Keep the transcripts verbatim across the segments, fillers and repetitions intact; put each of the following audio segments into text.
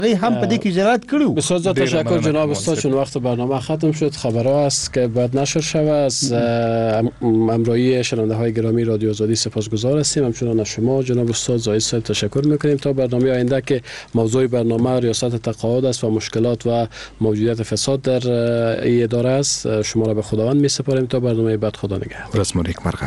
غي هم په دې کې جرأت کړو. بسیار زیاد تشکر جناب استاد، چون وقت برنامه ختم شد. خبرها است که بعد نشر شود. از همراهی شنونده‌های گرامی رادیو آزادی سپاسگزار هستیم. همچنان از شما جناب استاد زاهد صاحب تشکر می‌کنیم. تا برنامه آینده که موضوع برنامه ریاست تقاعد است و مشکلات و موجودیت فساد در این اداره است، شما را به خداوند می‌سپاریم. تا برنامه بعد، خدا نگهدار. رسم یک مرغه.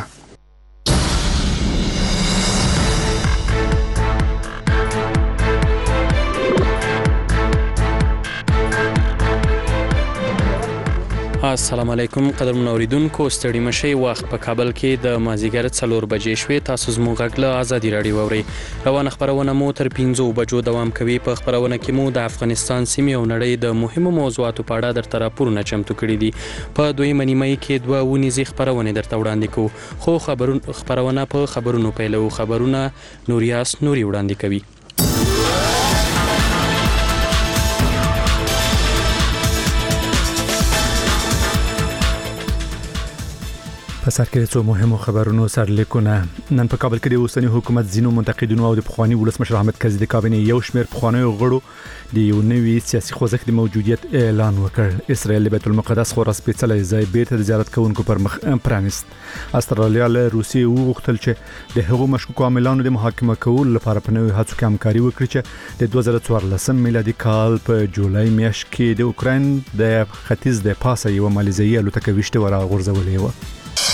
السلام علیکم قدرمن اوریدونکو، ستړي مشئ. وخت په کابل کې د مازیګر څلور بجې شوې. تاسو زموږ غږ له ازادي راډیو اورئ. روانه خبرونه مو تر پنځو بجو دوام کوي. په خبرونه کې مو د افغانستان سیمې او نړۍ د مهمو موضوعاتو په اړه درته راپورونه چمتو کړي دي. په دویمه نیمه کې دوه ونیزې خبرونه درته وړاندې کوو. خو خبرونه خبرونه په خبرونو پیلو. خبرونه نوریاس نوري وړاندې کوي. په سر کې څو مهمو خبرونو سرلیکونه. نن په کابل کې د اوسنی حکومت ځینو منتقدینو او د پخوانی ولسمشر احمد کرزي د کابینې یو شمېر پخوانیو غړو د یو نوي سیاسي خوځښت د موجودیت اعلان وکړ. اسرائیل د بیت المقدس خورا سپېڅلی ځای بیرته د زیارت کوونکو پر مخ پرانیست. استرالیا له روسیې وغوښتل چې د هغو مشکوکو عاملانو د محاکمه کولو لپاره په نوي هڅو کې همکاري وکړي چې د دوه زره څوارلسم میلادي کال په جولای میاشت کې د اوکراین د ختیځ د پاسه یو مالیزیایي الوتکه ویشته ورغورځولې و.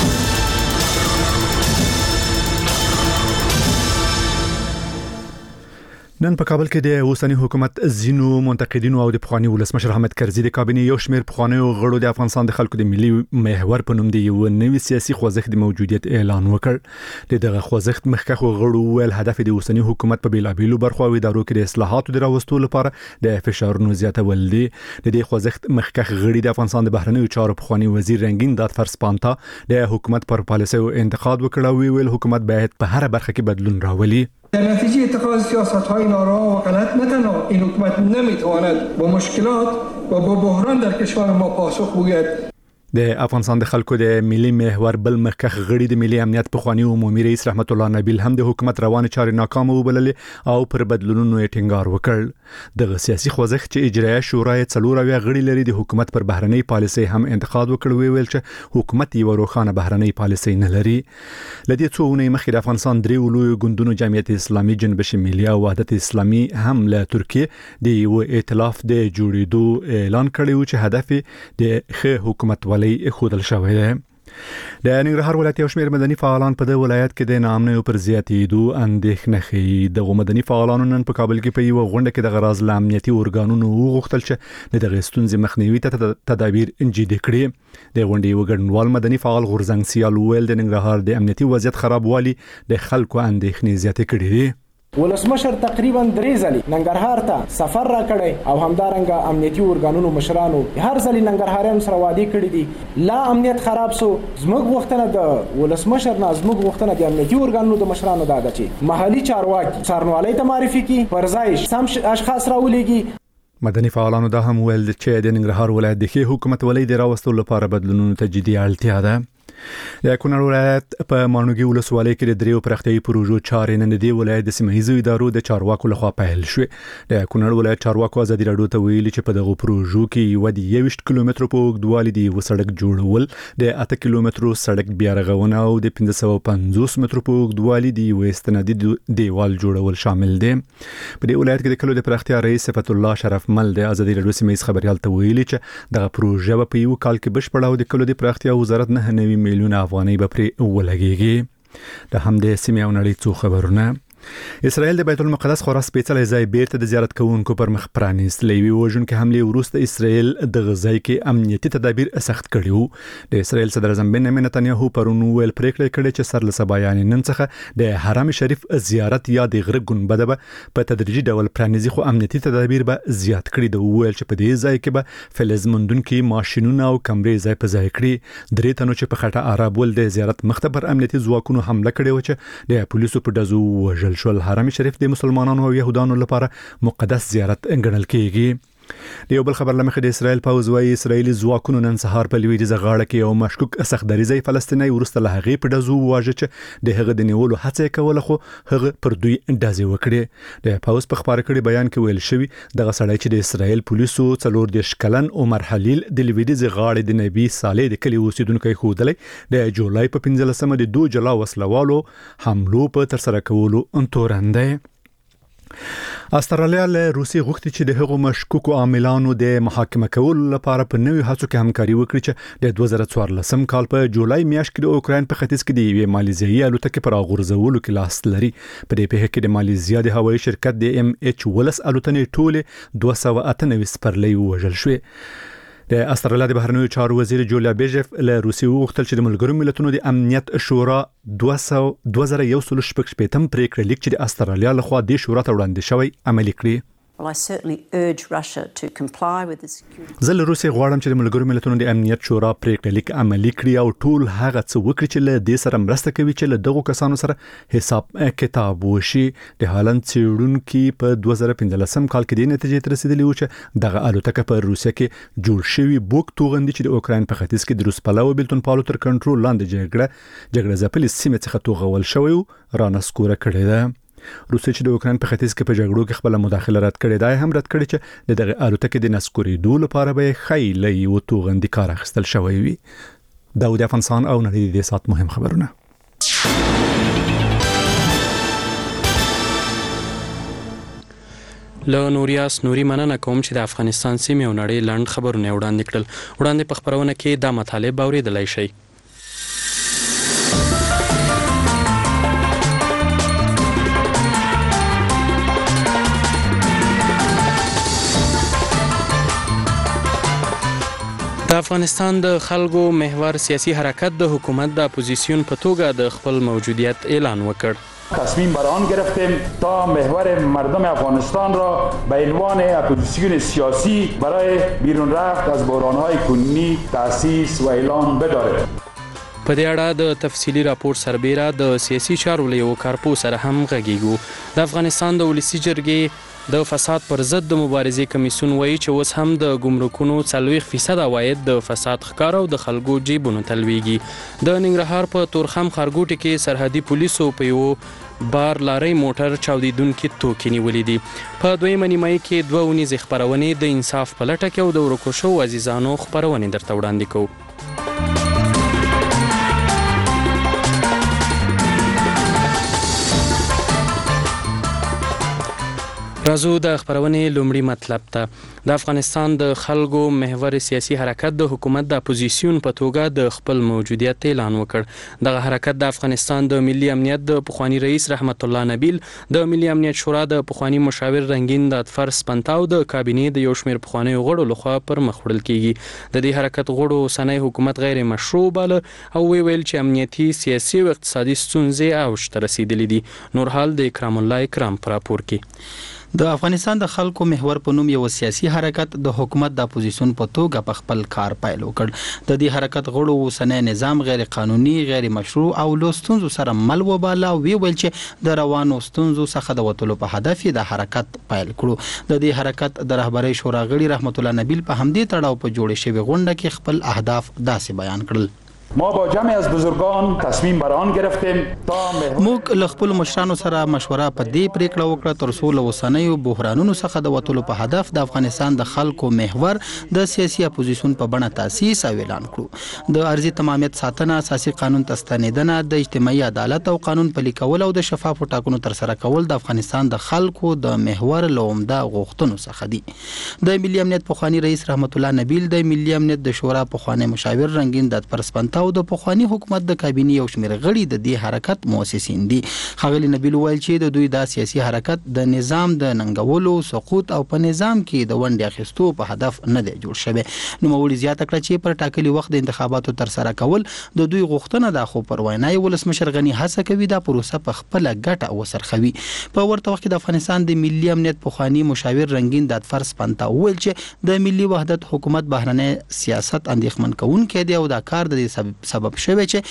نن په کابل کې د اوسنی حکومت ځینو منتقدینو او د پخوانی ولسمشر احمد کرزي د کابینې یو شمېر پخوانیو غړو د افغانستان د خلکو د ملي محور په نوم د یو نوي سیاسي خوځښت د موجودیت اعلان وکړ. د دغه خوځښت مخکښو غړو ویل هدف د اوسنی حکومت په بیلابیلو برخو او ادارو کې د اصلاحاتو د راوستلو لپاره د فشارونو زیاتول دي. د دې خوځښت مخکښ غړي د افغانستان د بهرنیو چارو پخوانی وزیر رنگین دادفر سپانتا د حکومت پر پالیسیو انتقاد وکړ او ویل حکومت باید په هر برخه کې بدلون راولي. در نتیجه اتخاذ سیاست‌های ناروا و غلط نه تنها این حکومت نمیتواند با مشکلات و با بحران در کشور ما پاسخ بگوید. د افغانستان د خلکو د ملي محور بل مخکښ غړي د ملي امنیت پخوانی عمومي رئیس رحمت الله نبیل هم د حکومت روانه چارې ناکامه وبللې او پر بدلونونو یې ټینګار وکړ. دغه سیاسي خوځښت چې اجرایه شورا یې څلور اویا غړي لري د حکومت پر بهرنۍ پالیسۍ هم انتقاد وکړ. ویل چې حکومت یو روښانه بهرنۍ پالیسۍ نه لري. لدې څو ونې مخکې د افغانستان درې لوی ګوندونو جمعیت اسلامي، جنبش ملي او وحدت اسلامي هم له ترکیې د یو ائتلاف د جوړېدو اعلان کړی و چې هدف د ښه حکومت ولې خودل شوی دی. د ننګرهار ولایت یو شمېر مدني فعالان په دغه ولایت کې د ناامنیو پر زیاتېدو اندېښنه ښیي. دغه مدني فعالانو نن په کابل کې په یوه غونډه کې د غراض له امنیتي ارګانونو وغوښتل چې د دغې ستونزې مخنیوي ته تدابیر جدي کړي. د غونډې یو ګډونوال مدني فعال غورځنګ سیال ویل د ننګرهار د امنیتي وضعیت خرابوالي د خلکو اندېښنې زیاتې کړي دي. ولسمشر تقریبا درې ځلې ننګرهار ته سفر را کړی او همدارنګه امنیتي ارګانونو مشرانو هر ځلې ننګرهاریانو سره وعده کړې دي. لا امنیت خراب سو. زموږ وختونه د ولسمشر نه زموږ وختونه د امنیتي ارګانونو د مشرانو دا ده چې محلي چارواکي څارنوالۍ ته معرفي کی، پر ځای سم اشخاص راولېږي. مدني فعالانو دا هم ویل چې د ننګرهار ولایت د ښه حکومت ولې د راوستلو لپاره بدلونونو ته جدي اړتیا ده. د کونړ ولایت په مانوګي ولسوالۍ کې د دریو پراختیايي پروژو چارې نن د دې ولایت د سیمه‌ییزو ادارو د چارواکو لخوا پیل شوې. د کونړ ولایت چارواکو ازادي راډیو ته ویلي چې په دغه پروژو کې یو د یوویشت کیلومترو په اوږدوالي د یو سړک جوړول، د اته کیلومترو سړک بیا رغونه او د پنځه سوه پنځوس مترو په اوږدوالي د یو استنادي دیوال جوړول شامل دي. په دې ولایت کې د کلو د پراختیا رئیس صفت الله شرفمل د ازادي راډیو سیمه‌ییز خبريال ته ویلي چې دغه پروژه په یو کال کې بشپړه او د کلو د پراختیا وزارت نه نوي میلیون افغانۍ پرې ولګيږي. د همدې سیمې او نړۍ څو خبرونه. اسرائیل د بیت المقدس خورا سپېڅلی ځای بیرته د زیارت کوونکو پر مخ پرانیست. له یوې وژونکې حملې وروسته اسرائیل دغه ځای کې امنیتي تدابیر سخت کړي وو. د اسرائیل صدر اعظم بنیامین نتنیاهو پرون ویل پریکړه کړې چې سر له سبا یعنې نن څخه د حرم شریف زیارت یا د غره ګنبده به په تدریجي ډول پرانیزي، خو امنیتي تدابیر به زیات کړي. د ویل چې په دې ځای کې به فلز مندونکي ماشینونه او کمرې ځای په ځای کړي. درې تنو چې په خټه عرب ول د زیارت مخته پر امنیتي ځواکونو حمله کړې و چې د پولیسو په ډزو وژل شول. حرم شریف د مسلمانانو او يهودانو لپاره مقدس زیارت ګڼل کیږي. د یو بل خبر لمخې د اسرائیل پوز وايي اسرائیلي ځواکونو نن سهار په لویدیځه غاړه کې یو مشکوک سختدریزي فلسطیني ورسته له هغې په ډزو واژه چې د هغه د نیولو هڅه کوله خو هغه پر دوی ډزې وکړې. د پوز په خبره کړي بیان کې ویل شوی دغه سړی چې د اسرائیل پولیسو څلور دیرش کلن عمر حلیل د لویدیځه غاړې د نبی صالح د کلی اوسیدونکو خودلې د جولای په پنځلسمه د دوه جلا وسلوالو حملو په تر سره کولو انتورنده. استرالیا له روسي غوښتي چې د هغو مشکوکو عاملانو د محاکمه کولو لپاره په نوي هڅو کې همکاري وکړي چې د دوه زره څوارلسم کال په جولای میاشت کې د اوکراین په ختیځ کې د یوې مالیزیایي الوتکې پر غورځولو کې لاس لري. په دې پیښه کې د مالیزیا د هوایي شرکت د ام ایچ ولس الوتنې ټوله دوه سوه اته نوي سپرلۍ وژل شوې. د استرالیا د بهرنیو چارو وزیر جولیا بیجف له روسي وغوښتل چې د ملګرو ملتونو د امنیت شورا دوه زره یو سل شپږ شپېتم پریکړه لیک چې د استرالیا لخوا د شورا ته وړاندې شوی عملي کړي. Well, I certainly urge Russia to comply with the security. زه له روسي غواړم چې د ملګرو ملتونو د امنیت شورا پریکړه لیک عملي کړي او ټول هغه څه وکړي چې له دې سره مرسته کوي چې له دغو کسانو سره حساب کتاب وشي. د هالند څېړونکي په دوه زره پنځلسم کال کې د نتیجې ته رسیدلی و چې دغه الوتکه په روسیه کې جوړ شوی بوک توغندي چې د اوکراین په ختیځ کې د روس پلوه بیلتون پالو تر کنټرول لاندې جګړه جګړه ځپلې سیمه څخه توغول شوی او رانسکوره کړې ده. روسیه چې د اوکراین په ختیځ کې په جګړو کې خپل مداخله رد کړې ده هم رد کړې چې دغه الوتکې د نسکورېدو لپاره به خېلې یو توغندي کار اخیستل شوی وي. داود افغانستان او نړۍ د سات مهم خبرونه. له نوریاس نوري مننه کوم چې د افغانستان سیمې او نړۍ لاند خبرونه وړاندې کړل. وړاندې په خبرونه کې دا مطالب اوریدلای شئ. د افغانستان د خلکو محور سیاسی حرکت د حکومت د اپوزیسیون په توګه د خپل موجودیت اعلان وکړ. تصمیم بر آن گرفتیم تا محور مردم افغانستان را به عنوان اپوزیسیون سیاسی برای بیرون رفت از بحران‌های کنونی تأسیس و اعلان بداریم. په دې اړه د تفصیلی راپور سربیره د سیاسي چارو له یو کارپو سره هم غږیږو. د افغانستان د ولسی جرګې د فساد پر ضد د مبارزې کمیسیون وایي چې اوس هم د ګمرکونو څلوېښت فیصد عواید د فساد ښکار او د خلکو جیبونو ته لویږي. د ننګرهار په تورخم ښارګوټي کې سرحدي پولیسو په یو بار لارۍ موټر چاودیدونکي توکي نیولي دي. په دویمه نیمایي کې دوه اونیزې خپرونې د انصاف په لټه کې او د ورکو شوو عزیزانو خپرونې درته وړاندې کوو. راځو د خبرونې لومړی مطلب ته. د افغانستان د خلکو محور سیاسي حرکت د حکومت د اپوزیسیون په توګه د خپل موجودیت اعلان وکړ. دغه حرکت د افغانستان د ملي امنیت د پخوانی رئیس رحمت الله نبیل، د ملي امنیت شورا د پخوانی مشاور رنگین دادفر سپنتاو د کابینې د یو شمېر پخوانیو غړو لخوا پر مخ وړل کیږي. د دې حرکت غړو اوسنی حکومت غیر مشروع باله او ویل چې امنیتي، سیاسي او اقتصادي ستونزې اوج ته رسیدلې دي. نور حال د اکرام الله اکرام پر راپور کې. د افغانستان د خلکو محور په نوم یو سیاسي حرکت د حکومت د اپوزیسیون په توګه په خپل کار پیل وکړ. د دې حرکت غړو اوسنی نظام غیر قانوني، غیر مشروع او له ستونزو سره مل وباله او ویل چې د روانو ستونزو څخه د وتلو په هدف د حرکت پیل کړو. د دې حرکت د رهبرۍ شورا غړي رحمت الله نبیل په همدې تړاو په جوړې شوې غونډه کې خپل اهداف داسې بیان کړل. ما با جمع از بزرگان تصمیم بر آن گرفتیم تا موږ له خپل مشرانو سره مشوره په دې پریکړه وکړه تر څو له اوسنیو بحرانونو څخه د وتلو په هدف د افغانستان د خلکو محور د سیاسي اپوزیسیون په بڼه تاسیس او اعلان کړو. د ارضي تمامیت ساتنه، اساسي قانون ته ستنېدنه، د اجتماعي عدالت او قانون پلي کول او د شفافو ټاکنو تر سره کول د افغانستان د خلکو د محور له عمده غوښتنو څخه دي. د ملي امنیت پخوانی رئیس رحمت الله نبیل، د ملي امنیت د شورا پخوانی مشاور رنگین دادفر سپنتاو او د پخوانی حکومت د کابینې یو شمېر غړي د دې حرکت مؤسسین دي. ښاغلي نبیل ویل چې د دوی دا سیاسي حرکت د نظام د ننګولو، سقوط او په نظام کې د ونډې اخیستو په هدف نه دی جوړ شوی. نوموړي زیاته کړه چې پر ټاکلي وخت د انتخاباتو تر سره کول د دوی غوښتنه ده، خو پر وینا یې ولسمشر غني هڅه کوي دا پروسه په خپله ګټه وسرخوي. په ورته وخت کې د افغانستان د ملي امنیت پخوانی مشاور رنگین دادفر سپنتاو ویل چې د ملي وحدت حکومت بهرنی سیاست اندېښمن کوونکی دی او دا کار د دې سبب شوی چې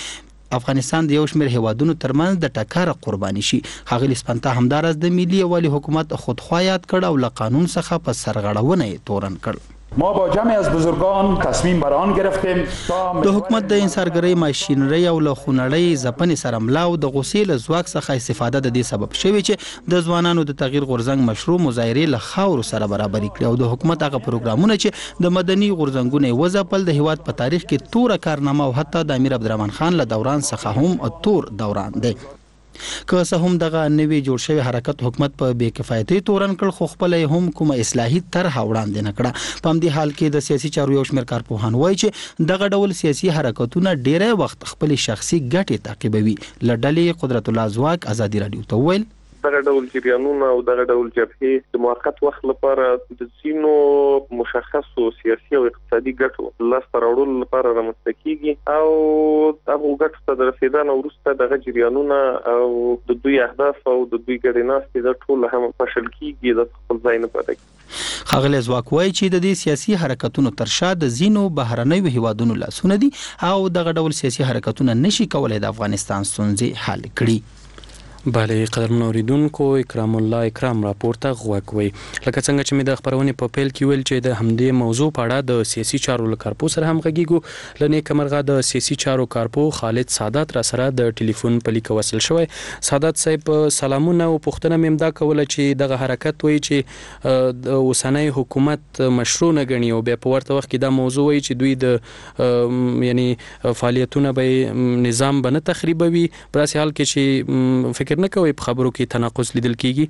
افغانستان د یو شمېر هیوادونو ترمنځ د ټکر قرباني شي. ښاغلي سپنتا همدارس د ملي یووالي حکومت خودخواه یاد کړ او له قانون څخه په سرغړونه یې تورن کړ. ما با جمعی از بزرگان تصمیم بر آن گرفتیم تا د حکومت د انحصارګرۍ ماشینري او له خونړۍ ځپنې سره ملا او د غصې له ځواک څخه استفاده د دې سبب شوی چې د ځوانانو د تغییر غورځنګ مشروع مظاهرې له خاورو سره برابرې کړي او د حکومت هغه پروګرامونه چې د مدني غورځنګونو یې وځپل د هیواد په تاریخ کې توره کارنامه او حتی د امیر عبدالرحمن خان له دوران څخه هم تور دوران دی. که څه هم دغه نوی جوړ شوی حرکت حکومت په بې کفایتۍ تورن کړ خو خپل هم کومه اصلاحي طرحه وړاندې نه کړه. په همدې حال کې د سیاسي چارو یو شمېر کارپوهان وایي چې دغه ډول سیاسي حرکتونه ډیری وخت خپل شخصي ګټې تعقیبوي. له ډلې قدرت الله ځواک ازادي راډیو ته وویل دغه ډول جریانونه او دغه ډول جبهې د موقت وخت لپاره د ځینو مشخصو سیاسي او اقتصادي ګټو لاسته راوړلو لپاره رامنځته کیږي او هغه ګټو ته د رسیدنې وروسته دغه جریانونه او د دوی اهداف او د دوی ګډیناستې د ټول هم فشل کیږي د خپل ځای نه پاتې کیږي. ښاغلی ځواک وایي چې د دې سیاسي حرکتونو تر شا د ځینو بهرنیو هیوادونو لاسونه دي او دغه ډول سیاسي حرکتونه نشي کولای د افغانستان ستونزې حل کړي. بله قدرمنو اوریدونکو اکرام الله اکرام راپورته غوږ وی لکه څنګه چې مې د خبرونې په پیل کې ویل چې د همدې موضوع په اړه د سیاسي چارو له کارپو سره هم غږیږو. له نیکه مرغه د سیاسي چارو کارپو خالد سادات را سره د ټلیفون په لیک وصل شوی. سادات صاحب سلامونه او پوښتنه مې دا کوله چې دغه حرکت وایي چې د اوسنۍ حکومت مشروع نه ګڼي او بیا په ورته وخت کې دا موضوع وایي چې دوی د یعنی فعالیتونه به نظام به نه تخریبوي. په داسې حال کې چې فکر نه کوي په خبرو کې تناقض لیدل کیږي.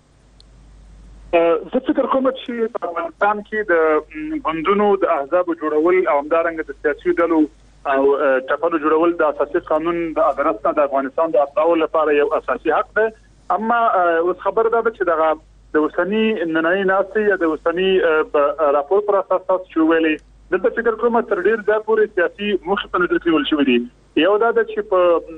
زه فکر کوم چې په افغانستان کې د غوندونو د احزاب جوړول او همدارنګه د سیاسي ډلو او ټاپلو جوړول د اساسي قانون د عدالت د افغانستان د اطاعت لپاره یو اساسي حق دی. اما اوس خبر ده چې دغه د وسنی نننۍ ناستې یا د وسنی راپور پر اساس چې ویلي دلته فکر کوم تر ډیر ځای پورې سیاسي موخې ته نظر کول شوی دی. یو دا چې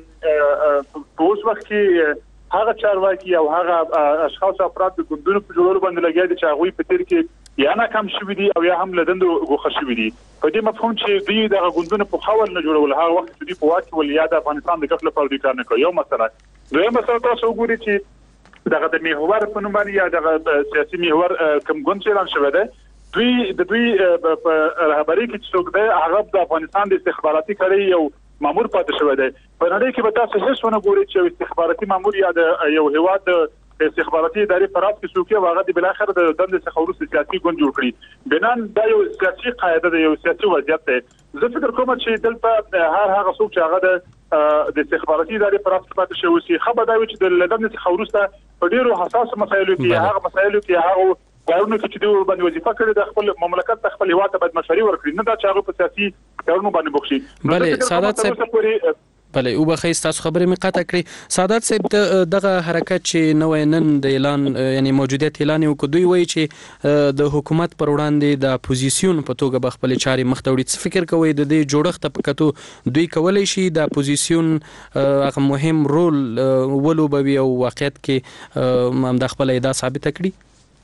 په اوس وخت کې هغه چارواکي او هغه اشخاص افراد د ګوندونو په جوړولو باندې لګیا دي چې هغه په تیر کې یا ناکام شوي دي او یا هم له دندو غوښه شوي دي. په دې مفهوم چې دوی د ګوندونو په خاور نه جوړول هغه وخت چې دوی په واک ول یا د افغانستان د ګټو لپاره کار نه کوي. یو مسله دویم مسله تاسو وګورئ چې دغه د محور په نوم باندې یا د سیاسي محور کوم ګوند چې اعلان شوی دی دوی د دوی په رهبرۍ کې څوک دی هغه د افغانستان د استخباراتي کړۍ یو مامور پاتې شوی دی. په نړۍ کې به تاسو هیڅ ونه ګورئ چې استخباراتي مامور یا د یو هیواد د استخباراتي ادارې پراس کې څوک یو هغه د بل اخر د دندې څخه وروسته سیاسي ګوند جوړ کړي. بنان دا یو سیاسي قاعده ده، یو سیاسي وضعیت دی. زه فکر کوم چې دلته هر هغه څوک چې هغه د د استخباراتي ادارې پراس کې پاتې شوی سي خبر دا وي چې د دندې څخه وروسته په ډیرو حساس مسایلو کې هغه مسایلو کې هغه کارونه چې دوی باندې وظیفه کړې د خپل مملکت د خپل هیواد ته باید مشورې ورکړي، نه دا چې هغه په سیاسي کارونو باندې بوخشي. بله سادات صاحب بله او بخیر تاسو خبرې مې قطع کړې. سادات صاحب دغه حرکت چې نوې نن د اعلان یعنی موجودیت اعلان وکړ دوی وایي چې د حکومت پر وړاندې د اپوزیسیون په توګه به خپل چارې مخ ته وړي. څه فکر کوئ د دې جوړښت په کتو دوی کولی شي د اپوزیسیون هغه مهم رول ولوبوي او واقعیت کې هم د خپل ادعا ثابته کړي؟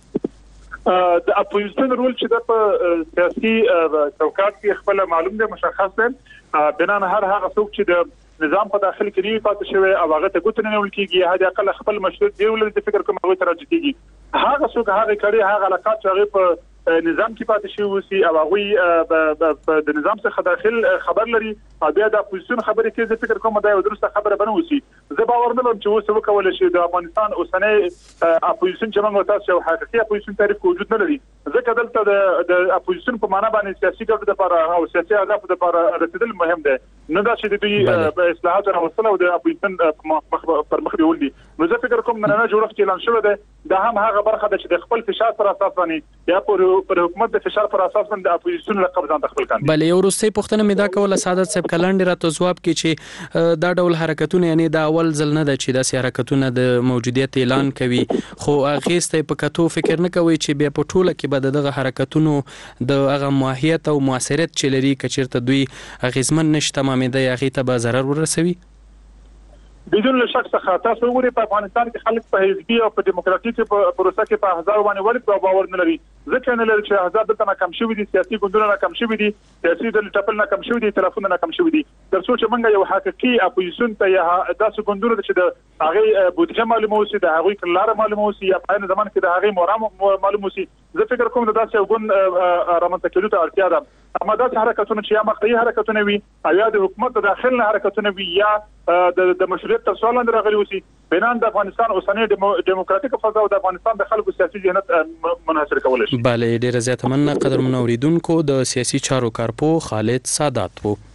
د اپوزیسیون رول چې د په سیاسي چوکاټ کې خپل معلوم دی مشخص دی. بنان هر هغه څوک چې د نظام په داخل کې نیوي پاتې شوی او هغه ته ګوتنه نیول کیږي هدا اقل خپل مشروط دی ولې د فکر کوم هغه تر راځي هغه څوک هغه کړي هغه علاقات چې هغه په نظام کې پاتې شوی وسی او هغه د نظام څخه داخل خبر لري او بیا د اپوزیسیون خبرې کې د فکر کوم دا یو درسته خبره بنو وسی. زه باور نه لرم چې اوس وکول شي د افغانستان اوسنۍ اپوزیسیون چې موږ تاسو یو حقیقي اپوزیسیون تعریف وجود نه لري. ځکه دلته د د اپوزیسیون په معنا باندې سیاسي ګټو لپاره او سیاسي اهداف لپاره رسیدل مهم دی، نه دا چې دوی اصلاحات راوستل او د اپوزیسیون پر مخ بیول دي. نو زه فکر کوم نه نه جوړښت اعلان شوی دی دا هم هغه برخه ده چې د خپل فشار پر اساس باندې یا پر حکومت د فشار پر اساس باندې د اپوزیسیون لقب ځان خپل کاندي. بله یو وروستۍ پوښتنه مې دا کوله سعادت صاحب کلاندې راته ځواب کې چې دا ډول حرکتونه یعنی دا اول ځل نه ده چې داسې حرکتونه د موجودیت اعلان کوي، خو اغیسته په کتو فکر نه کوي چې بیا په ټوله کې به دغه حرکتونو د هغه ماهیت او موثریت چې لري که چېرته دوی اغیزمن نشي تمامېدی هغې ته به ضرر ورسوي؟ بدون شک څخه تاسو وګورئ په افغانستان کې خلک په حزبي او په دیموکراتیک پروسه کې په احزاب باندې ولې باور نه لري. ځکه نه لري چې احزاب دلته ناکام شوي دي، سیاسي ګوندونه ناکام شوي دي، سیاسي ډلې ټپل ناکام شوي دي، ائتلافونه ناکام شوي دي. تر څو چې موږ یو حقیقي اپوزیسیون ته یا داسې ګوندونه چې د هغې بودیجه معلومه اوسي، د هغوی کړنلاره معلومه اوسي، یا په عین زمان کې د هغې مورا معلوم اوسي، زه فکر کوم د داسې یو ګوند رامنځته کېدو ته اړتیا ده. اما داسې حرکتونه چې یا مقطعي حرکتونه وي او یا د حکومت د داخل نه حرکتونه وي یا د مشروعیت تر سوال لاندې راغلي اوسي، بنان د افغانستان اوسنۍ ډیموکراتیک فضا او د افغانستان د خلکو سیاسي ذهنیت منحصر کولی شي. بله، ډیره زیاته مننه قدرمنو اوریدونکو. د سیاسي چارو کارپو خالد سادات وو.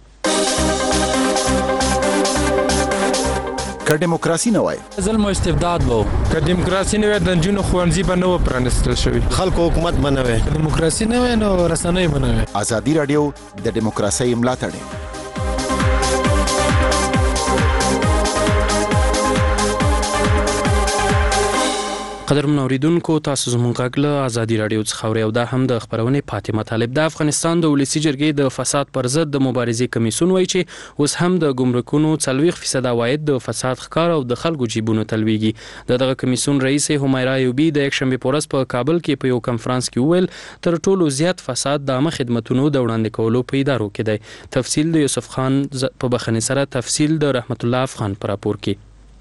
که دیموکراسي نه وای ظلم او استبداد وو، که دیموکراسي نه وای د نجونو ښوونځي به نه و پرانیستل شوي، خلکو حکومت به نه وای، دیموکراسي نه وای نو رسنۍ به نه وای. ازادي راډیو د دیموکراسۍ ملاتړ. قدرمنو اوریدونکو، تاسو زموږ غږ له ازادي راډیو څخه اورئ او دا هم د خبرونې پاتې مطالب. د افغانستان د ولسي جرګې د فساد پر ضد د مبارزې کمیسیون وایي چې اوس هم د ګمرکونو څلوېښت فیصد عواید د فساد ښکار او د خلکو جیبونو تلویږي. د دغه کمیسیون رئیس همیرا ایوبي د یکشنبې په ورځ په کابل کې په یو کنفرانس کې وویل تر ټولو زیات فساد د عامه خدمتونو د وړاندې کولو په ادارو کې دی. تفصیل د یوسف خان په بخښنې سره تفصیل د رحمت الله افغان په راپور کې.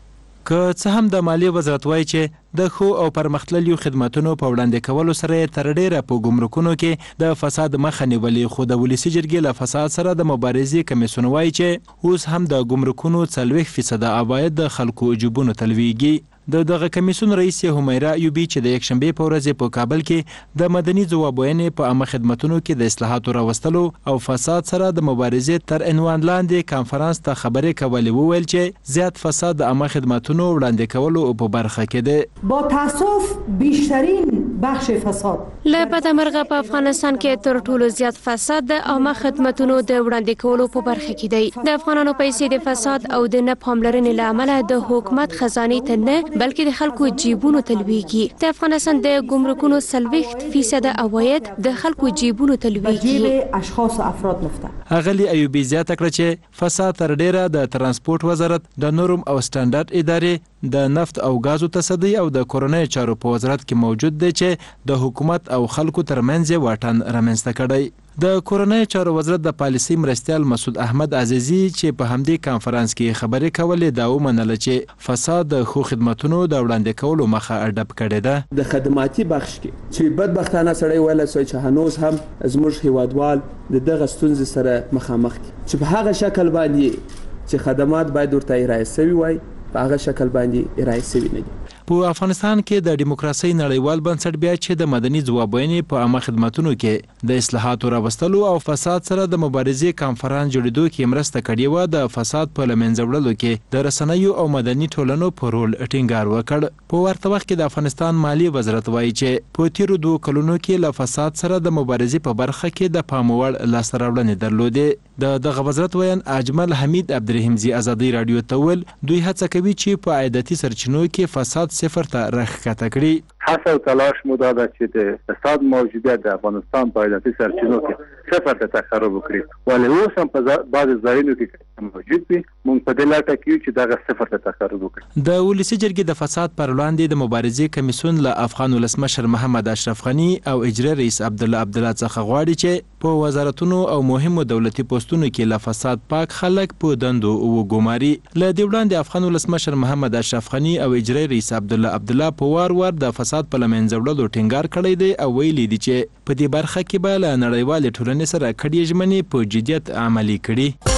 که څه هم د مالیې وزارت وایي چې د ښو او پرمختللیو خدماتونو په وړاندې کولو سره یې تر ډیره په ګمرکونو کې د فساد مخه نیولې، خو د ولسي جرګې له فساد سره د مبارزې کمیسیون وایي چې اوس هم د ګمرکونو څلوېښت فیصده عواید د خلکو جیبونو تلویږي. د دغه کمیسیون رئیس همیرا ایوبي چې د یکشنبې په ورځ په کابل کې د مدني ځوابوینې په عامه خدمتونو کې د اصلاحاتو راوستلو او فساد سره د مبارزې تر عنوان لاندې کانفرنس ته خبرې کولې، وویل چې زیات فساد د عامه خدمتونو وړاندې کولو په برخه کې دی. با تاسف بیشترین بخش فساد له بدمرغه په افغانستان کې تر ټولو زیات فساد د عامه خدمتونو د وړاندې کولو په برخه کې دی. د افغانانو پیسې د فساد او د نه پاملرنې له امله د حکومت خزانې ته نه بلکې د خلکو جیبونو تلویږي. د افغانستان د ګمرکونو څلوېښت فیصد عواید د خلکو جیبونو تلویږي. اشخاص و افراد مفته. اغلی ایوبي زیاته کړه چې فساد تر ډیره د ترانسپورت وزارت، د نورم او سټانډرډ ادارې، د نفت او غازو تصدي او د کورنۍ چارو په وزارت کې موجود دی چې د حکومت او خلکو ترمنځ واټن رامنځته کړی. د کورنۍ چارو وزارت د پالیسي مرستیال مسعود احمد عزیزي چې په همدې کانفرنس کې خبرې کولې دا ومنله چې فساد د خو خدماتونو د وړاندې کولو مخه ډب کړې ده. د خدماتي بخش کې چې بدبختانه سړی ویلی سوی چې هنوز هم زموږ هیوادوال د دغه ستونزې سره مخامخ دي چې په هغه شکل باندې چې خدمات باید ورته ارائه سوي وای په هغه شکل باندې ارائه سوي نه دي. په افغانستان کې د دیموکراسي نړیوال بنسټ بیا چې د مدني ځوابوینې په عامه خدماتونو کې د اصلاحاتو راوستلو او فساد سره د مبارزې کانفرنس جوړېدو کې مرسته کړې وه، د فساد په له منځه وړلو کې د رسنیو او مدني ټولنو په رول ټینګار وکړ. په ورته وخت کې د افغانستان مالی وزارت وایي چې په تیرو دوه کلونو کې له فساد سره د مبارزې په برخه کې د پام وړ لاسته راوړنې درلودې. د دغه وزارت ویان اجمل حمید عبدالرحیمزي ازادي راډیو ته ویل دوی هڅه کوي چې په عایداتي سرچینو کې فساد صفر ته راښکته کړي. هڅه او تلاش مو دا ده چې د فساد موجودیت د افغانستان په عایداتي سرچینو کې صفر ته تقرب وکړي، ولې اوس هم په بعض ځایونو کې موجود وي. موږ په دې لټه کې یو چې دغه صفر ته تقرب وکړي. د ولسي جرګې د فساد پر وړاندې د مبارزې کمیسیون له افغان ولسمشر محمد اشرف غني او اجرا رئیس عبدالله عبدالله څخه غواړي چې په وزارتونو او مهمو دولتي پوسټونو کې له فساد پاک خلک په دندو وګماري. له دې وړاندې افغان ولسمشر محمد اشرف غني او اجرا رئیس عبدالله عبدالله په وار وار د فساد په لمنځه وړلو ټینګار کړی دی او ویلي دي چې په دې برخه کې به له نړیوالې ټولنې سره کډې ژمنې په جدیت عملي کړي.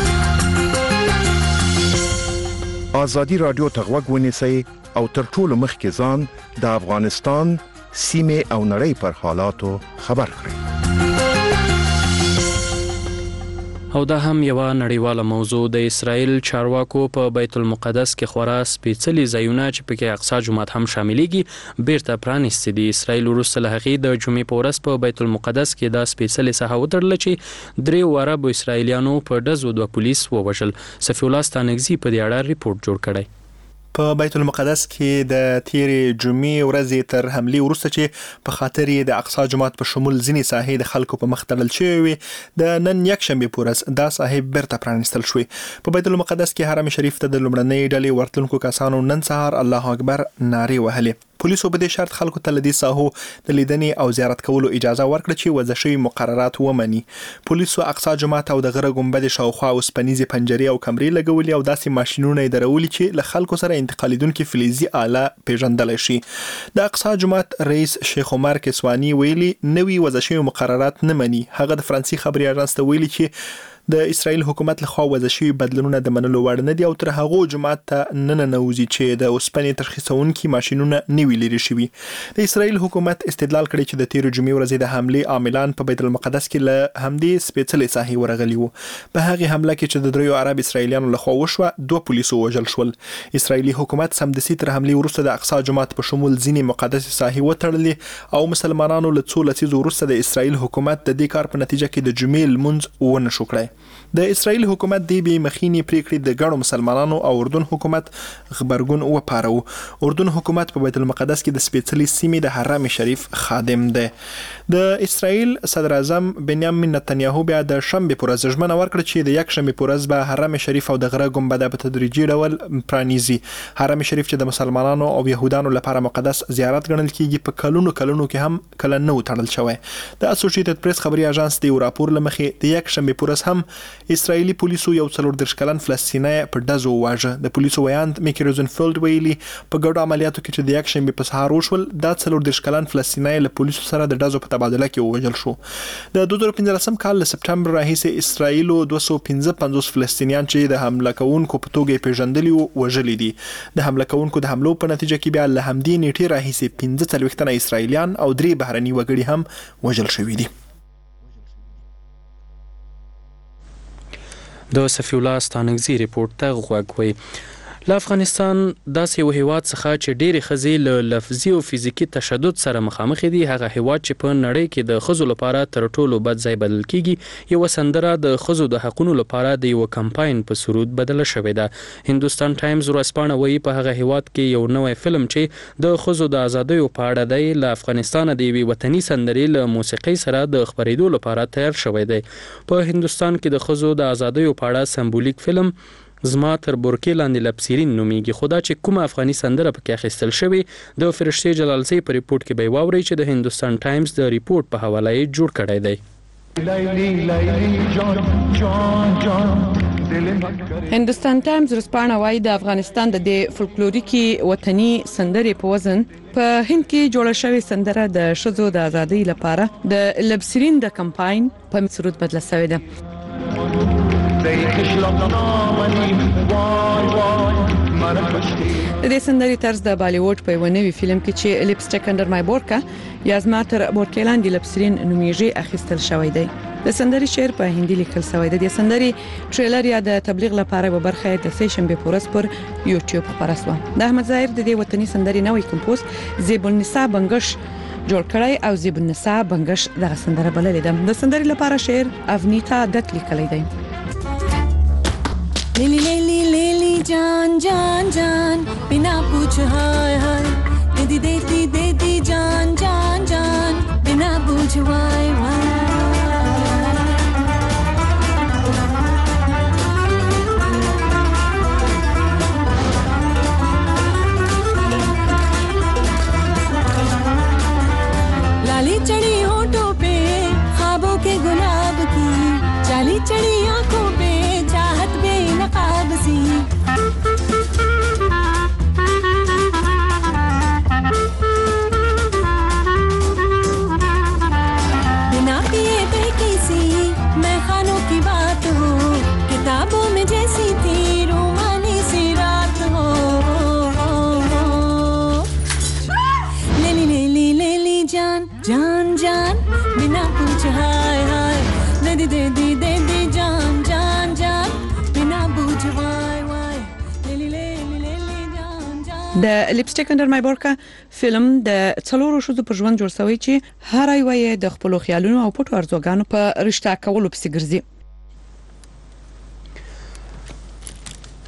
ازادي راډیو ته غوږ ونیسئ او تر ټولو مخکې ځان د افغانستان سیمې او نړۍ پر حالاتو خبر کړئ. او دا هم یوه نړیواله موضوع. د اسرائیل چارواکو په بیت المقدس کې خورا سپېڅلي ځایونه چې پکې اقصی جومات هم شاملېږي بیرته پرانیستي دي. اسرائیل وروسته له هغې د جمعې په ورځ په بیت المقدس کې دا سپېڅلې ساحه وتړله چې درېو عربو اسرائیلیانو په ډزو دوه پولیس ووژل. صفي الله ستانکزي په دې اړه ریپورت جوړ کړی. په بیت المقدس کې د تیرې جمعې ورځې تر حملې وروسته چې په خاطر یې د اقصی جومات په شمول ځینې ساحې د خلکو په مخ تړل شوې وې، د نن یکشنبې په ورځ دا ساحې بیرته پرانیستل شوې. په بیت المقدس کې حرم شریف ته د لومړنۍ ډلې ورتلونکو کسانو نن سهار الله اکبر نارې وهلې. پولیسو په دې شرط خلکو ته لدی ساحو د لیدنې او زیارت کولو اجازه ورکړه چې وضع شوی مقررات ومني. پولیسو اقصی جومات او د غره ګنبد شاوخوا اوسپنیزې پنجرې او کمرې لګولې او داسې ماشینونه یې درولي چې له خلکو سره انتقالیدونکي فلزي آله پیژندلی شي. د اقصی جومات رئیس شیخ عمر کسوانی ویلي نوي وضع شوي مقررات نه مني. هغه د فرانسې خبري اژانس ته ویلي چې د اسرائیل حکومت لخوا وضع شوي بدلونونه د منلو وړ نه دي او تر هغو جومات ته نه ننوځي چې د اوسپنې تشخیصونکي ماشینونه نوي لري شوي. د اسرائیل حکومت استدلال کړی چې د تیرو جمعې ورځې د حملې عاملان په بیت المقدس کې له همدې سپېڅلې ساحې ورغلي وو. په هغې حمله کې چې د دریو عرب اسرائیلیانو لخوا وشوه دوه پولیسو وژل شول. اسرائیلي حکومت سمدستي تر حملې وروسته د اقصی جومات په شمول ځینې مقدسې ساحې وتړلې او مسلمانانو له څو لسیزو وروسته د اسرائیل حکومت د دې کار په نتیجه کې د جمعې لمونځ ونه شو کړی. د اسرائیل حکومت دی بې مخینې پریکړې د ګڼو مسلمانانو او اردن حکومت خبرګون وپارو. اردن حکومت په بیت المقدس کې د سپېڅلې سیمې د حرم شریف خادم دی. د اسرائیل صدر اعظم بنیامین نتنیاهو بیا د شنبې په ورځ ژمنه ورکړه چې د یک شنبې په ورځ به حرم شریف او د غره ګنبده په تدریجي ډول پرانیزي. حرم شریف چې د مسلمانانو او يهودانو لپاره مقدس زیارت ګڼل کیږي په کلونو کلونو کې هم کله نه وتړل شوی. د اسوسییټډ پریس خبري اژانس د یو راپور لمخې د یک شنبې په ورځ هم اسرائیلي پولیسو یو څلور دېرش کلن فلسطینی په ډزو وواژه. د پولیسو ویاند میکي روزنفیلډ ویلي په ګډو عملیاتو کې چې د یک شنبې په سهار وشول دا څلور دېرش کلن فلسطینی له پولیسو سره د ډزو په تبادله کې ووژل شو. د دوه زره پنځلسم کال له سپټمبر راهیسې اسرائیلو دوه سوه پنځه پنځوس فلسطینیان چې د حمله کوونکو په توګه یې پیژندلي وو وژلي دي. د حمله کوونکو د حملو په نتیجه کې بیا له همدې نیټې راهیسې پنځه څلوېښت تنه اسرائیلیان او درې بهرني وګړي هم وژل شوي دي. د صفی الله ستانکزي ریپورت ته غوږ وئ. له افغانستان داسې یو هیواد څخه چې ډېرې ښځې له لفظي او فزیکي تشدد سره مخامخ دي، هغه هیواد چې په نړۍ کې د ښځو لپاره تر ټولو بد ځای بلل کیږي، یوه سندره د ښځو د حقونو لپاره د یوه کمپاین په سرود بدله شوې ده. هندوستان ټایمز ورځپاڼه وایي په هغه هیواد کې یو نوی فلم چې د ښځو د ازادیو په اړه دی له افغانستانه د یوې وطني سندرې له موسیقۍ سره د خپرېدو لپاره تیار شوی دی. په هندوستان کې د ښځو د ازادیو په اړه سمبولیک فلم زما تر بورکې لاندې لبسیرین نومیږي، خو دا چې کومه افغاني سندره پکې اخیستل شوې د فرشتې جلالزۍ په ریپورټ کې به یې واورئ چې د هندوستان ټایمز د ریپورټ په حواله یې جوړ کړی دی. هندوستان ټایمز ورځپاڼه وایي د افغانستان د دې فولکلوریکي وطني سندرې په وزن په هند کې جوړه شوې سندره د ښځو د ازادۍ لپاره د لبسیرین د کمپاین په سرود بدله شوې ده. د دې سندرې طرز د بالیووډ په یو نوي فلم کې چې لپسټیک انډر مای بورکا یا زما تر بورکې لاندې لبسرین نومیږي اخیستل شوی دی. د سندرې شعر په هندي لیکل شوی دی. د سندرې ټریلر یا د تبلیغ لپاره به برخه د سه شنبې په ورځ پر یوټیوب خپاره شوه. د احمد ظاهر د دې وطني سندرې نوې کمپوز زیب النساء بنگش جوړ کړی او زیب النساء بنگش دغه سندره بللې ده. د سندرې لپاره شعر اونیتا دت لیکلی دی. لیلی لیلی لیلی جان جان جان بنا پوچھ ہائے ہائے دیدی دیتی دیتی جان جان جان بنا پوچھ وائے وائے لالی چڑی ہونٹوں پہ خوابوں کے گلاب کی چالی چڑی آنکھوں پہ چاہت بے نقاب سی بنا پیے پہ کسی میں خانوں کی بات ہو کتابوں میں جیسی تھی رومانی سی رات ہو لیلی لیلی لیلی جان جان جان بنا پوچھ ہائے ہائے دے دی دے دی دے دی جان جان جان بنا پوچھ وائے وائے لیلی لیلی لیلی جان جان. د لپسټیک انډر مای بورکا فلم د څلورو ښځو پر ژوند جوړ شوی چې هر یوه یې د خپلو خیالونو او پټو ارزوګانو په رښتا کولو پسې ګرځي.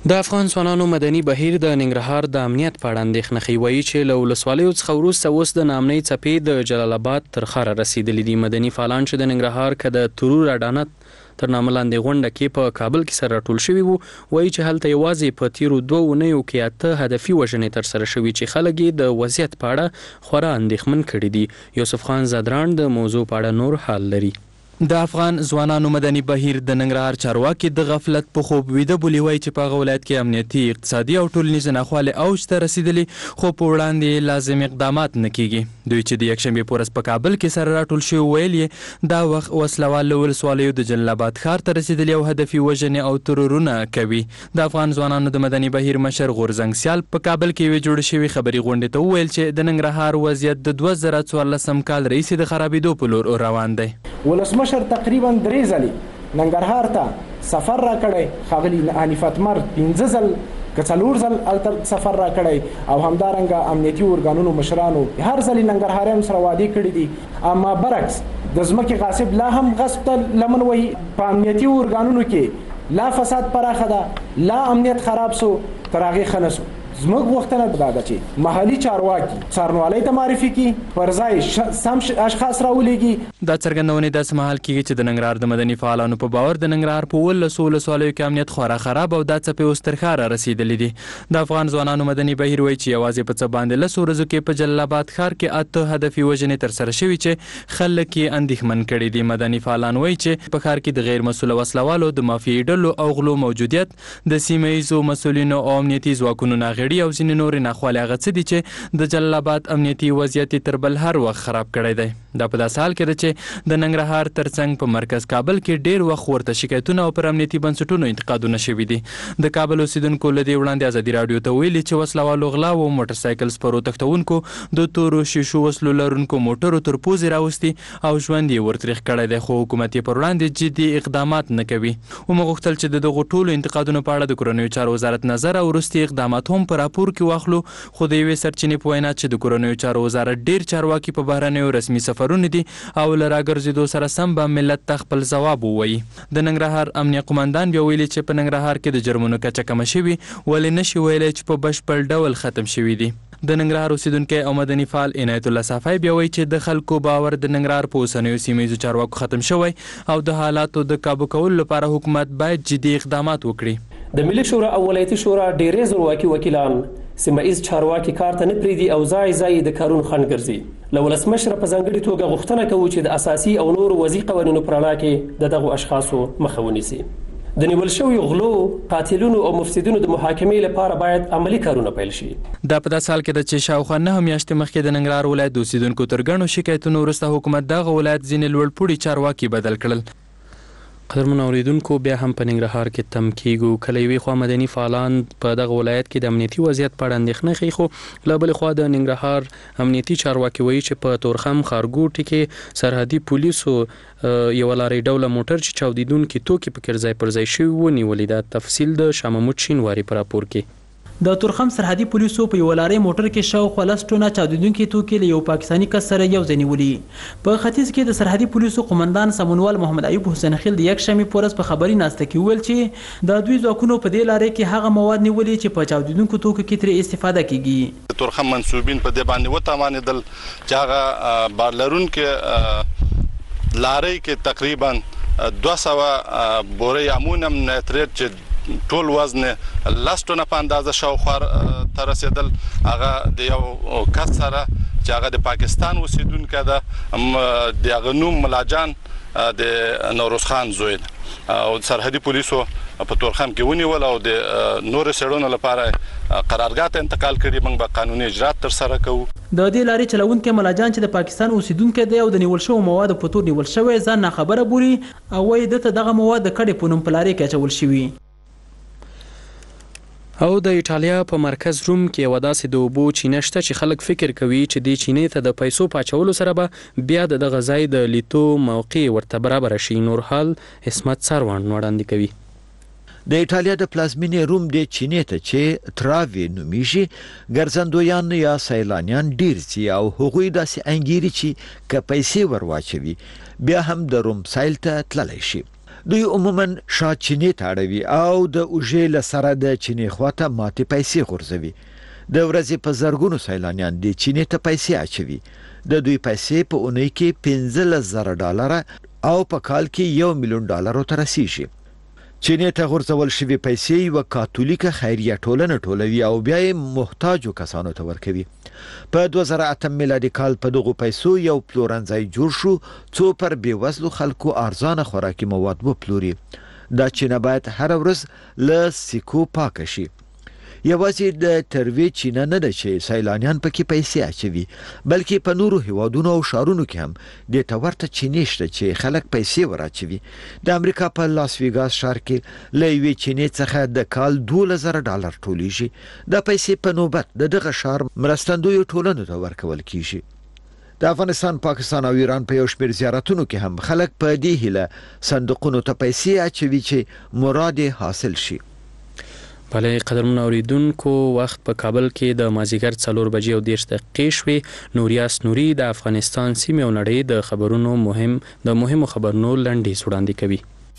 د افغان ځوانانو مدني بهیر د ننګرهار د امنیت په اړه اندېښنه ښیي، وایي چې له ولسوالیو څخه وروسته اوس د ناامنۍ څپې د جلال آباد تر ښاره رسېدلي دي. مدني فعالان چې د ننګرهار که د ترور اډانه تر نامه لاندې غونډه کې په کابل کې سره راټول شوي وو، وایي چې هلته یوازې په تیرو دوه اونیو کې اته هدفي وژنې ترسره شوي چې خلک یې د وضعیت په اړه خورا اندېښمن کړي دي. یوسف خان زادران د موضوع په اړه نور حال لري. د افغان ځوانانو مدني بهیر د ننګرهار چارواکي د غفلت په خوب ویده بولي، وایي چې په هغه ولایت کې امنیتي، اقتصادي او ټولنیز ناخوالې اوج ته رسیدلي، خو په وړاندې لازم اقدامات نه کیږي. دوی چې د یکشنبې په ورځ په کابل کې سره راټول شوي ویل یې دا وخت وسلوال له ولسوالیو د جلال آباد ښار ته رسیدلي او هدفي وژنې او ترورونه کوي. د افغان ځوانانو د مدني بهیر مشر غورزنګ سیال په کابل کې یوې جوړې شوې خبري غونډې ته وویل چې د ننګرهار وضعیت د دوه زره څوارلسم کال راهیسې د خرابېدو په لور روان دی. ولسمشر تقریبا درې ځلې ننګرهار ته سفر را کړی، ښاغلي حنیف اتمر پنځه ځل که څلور ځل هلته سفر را کړی او همدارنګه امنیتي ارګانونو مشرانو هر ځل یې ننګرهاریانو سره وعدې کړي دي. اما برعکس د ځمکې غاصب لا هم غصب ته لمن وهي. په امنیتي ارګانونو کې لا فساد پراخه ده، لا امنیت خراب سو، تر هغې ښه نه سو. زموږ غوښتنه دا ده چې محلي چارواکي څارنوالۍ ته معرفي کړي، پر ځای سم اشخاص راولېږي. دا څرګندونې داسې مهال کېږي چې د ننګرهار د مدني فعالانو په باور د ننګرهار په اوولسو ولسوالیو کې امنیت خورا خراب او دا څپې اوس تر ښاره رسېدلي دي. د افغان ځوانانو مدني بهیر وایي چې یوازې په څه باندې لسو ورځو کې په جلال آباد ښار کې اته هدفي وژنې ترسره شوي چې خلک یې اندېښمن کړي دي. مدني فعالان وایي چې په ښار کې د غیر مسؤله وسلوالو، د مافیایي ډلو او غلو موجودیت، د سیمه ییزو مسؤلینو او امنیتي ځواکونو ناغېړي او ځینې نورې ناخوالې هغه څه دي چې د جلال آباد امنیتي وضعیت تر بل هر وخت خراب کړی دی. دا په داسې حال کې ده چې د ننګرهار ترڅنګ په مرکز کابل کې ډېر وخت ورته شکایتونه او پر امنیتي بنسټونو انتقادونه شوي دي. د کابل اوسیدونکو له دې وړاندې ازادي راډیو ته ویلي چې وسلوالو غلاو او موټر سایکل سپرو تښتونکو د تورو شیشو وسلو لرونکو موټرو تر پوزې راوستي او ژوند یې ورتریخ کړی دی، خو حکومت یې پر وړاندې جدي اقدامات نه کوي. ومو غوښتل چې د دغو ټولو انتقادونو په اړه د کورنیو چارو وزارت نظر او وروستي اقدامات هم په راپور کې واخلو، خو د یوې سرچینې په وینا چې د کورنیو چارو وزارت ډېر چارواکي په بهرنیو رسمي سفرونه دي او له راګرځېدو سره سم به ملت ته خپل ځواب ووایي. د ننګرهار امنیه قمندان بیا ویلي چې په ننګرهار کې د جرمونو کچه کمه شوې، ولې نشي ویلی چې په بشپړ ډول ختم شوي دي. د ننګرهار اوسیدونکی او مدني فعال عنایت الله صافی بیا وایي چې د خلکو باور د ننګرهار په اوسنیو سیمه ییزو چارواکو ختم شوی او د حالاتو د کابو کولو لپاره حکومت باید جدي اقدامات وکړي. د ملي شورا او ولایتي شورا ډېرې زورواکي وکیلان سیمه ایز چارواکي کار ته نه پرېږدي او ځای ځای د کارونو خنډ ګرځي. له ولسمشره په ځانګړې توګه غوښتنه کوو چې د اساسي او نورو وضعي قوانینو په رڼا کې د دغو اشخاصو مخه ونیسي. د نیول شویو غلو، قاتلونو او مفسدینو د محاکمې لپاره باید عملی کارونه پیل شي. دا په داسې حال کې ده چې شاوخوا نهه میاشتې مخکې د ننګرهار ولایت د اوسیدونکو تر ګڼو شکایتونو وروسته حکومت دغه ولایت ځینې لوړپوړي چارواکي بدل کړل. قدرمن اوریدونکو، بیا هم په ننګرهار کې تم کیږو. کله یوې خوا مدني فعالان په دغه ولایت کې د امنیتي وضعیت په اړه اندېښنه ښیي، خو له بلې خوا د ننګرهار امنیتي چارواکي وایي چې په تورخم ښارګوټي کې سرحدي پولیسو یوه لارۍ ډوله موټر چې چاودیدونکي توکي پکې ځای پر ځای شوي ونیولې. دا تفصیل د شاه محمود شینواري په راپور کې. د تورخم سرحدي پولیسو په یو لارۍ موټر کې شاوخوا لس ټونه چاودیدونکي توکي له یو پاکستاني کس سره یو ځای نیولي. په ختیځ کې د سرحدي پولیسو قومندان سمونوال محمد ایوب حسین خیل د یکشنبې په ورځ په خبري ناسته کې وویل چې د دوی ځواکونو په دې لارۍ کې هغه مواد نیولي چې په چاودیدونکو توکو کې ترې استفاده کیږي. تورخم منسوبین په دې باندې وتوانېدل چې هغه بار لرونکي لارۍ کې تقریبا دوه سوه بورې امونیم نایتریت چې ټول وزن لس ټونه په اندازه شاوخوا ته رسېدل، هغه د یو کس سره چې هغه د پاکستان اوسیدونکی ده، د هغه نوم ملاجان د نوروز خان زوی ده او سرحدي پولیسو په تورخم کې ونیول او د نورو څېړنو لپاره قرارګاه ته انتقال کړي. موږ به قانوني اجرات ترسره کوو. د دې لارې چلونکی ملاجان چې د پاکستان اوسیدونکی دی او د نیول شوو موادو په تور نیول شوی ځان ناخبره بولي او وایي دته دغه مواد د کډې په نوم په لارۍ کې اچول شوي. او د ایټالیا په مرکز روم کې یوه داسې د اوبو چینه شته چې خلک فکر کوي چې دې چینې ته د پیسو په اچولو سره به بیا د دغه ځای د لیدو موقع ورته برابره شي. نور حال اسمت سروان وړاندې کوي. د ایټالیا د پلازمینې روم د چینې ته چې تراوی نومیږي ګرځندویان یا سیلانیان ډیر سي او هغوی داسې انګیري چې که پیسې ورواچوي بیا هم د روم سایل ته تللی شي. دوی عموما شا چینې ته اړوي او د اوږې له سره د چینې خواته ماتې پیسې غورځوي. د ورځې په زرګونو سیلانیان د چینې ته پیسې اچوي. د دوی پیسې په اونۍ کې پنځلس زره ډالره او په کال کې یو میلیون ډالرو ته رسیږي. چینې ته غورځول شوي پیسې یوه کاتولیکه خیریه ټولنه ټولوي او بیا یې محتاجو کسانو ته ورکوي. په دوه زره اتم میلادي کال په دغو پیسو یو پلورنځی جوړ شو څو پر بېوزلو خلکو ارزانه خوراکي مواد وپلوري. دا چینه باید هره ورځ له سیکو پاکه شي. یوازې د تروې چینه نه ده چې سیلانیان پکې پیسې اچوي، بلکې په نورو هیوادونو او شهرونو کې هم دې ته ورته چینې شته چې خلک پیسې وراچوي. د امریکا په لاس ویګاس ښار کې له یوې چینې څخه د کال دولس زره ډالر ټولیږي. دا پیسې په نوبت د دغه ښار مرستندویو ټولنو ته ورکول کیږي. د افغانستان، پاکستان او ایران په یو شمېر زیارتونو کې هم خلک په دې هیله صندوقونو ته پیسې اچوي چې مراد حاصل شي. بله قدرمن اوریدونکو، وخت په کابل کې د مازیګر څلور بجې او دېرش دقیقې شوې. نوریاس نوري د افغانستان سیمې او نړۍ د خبرونو مهم د مهمو خبرونو لنډیز وړاندې کوي.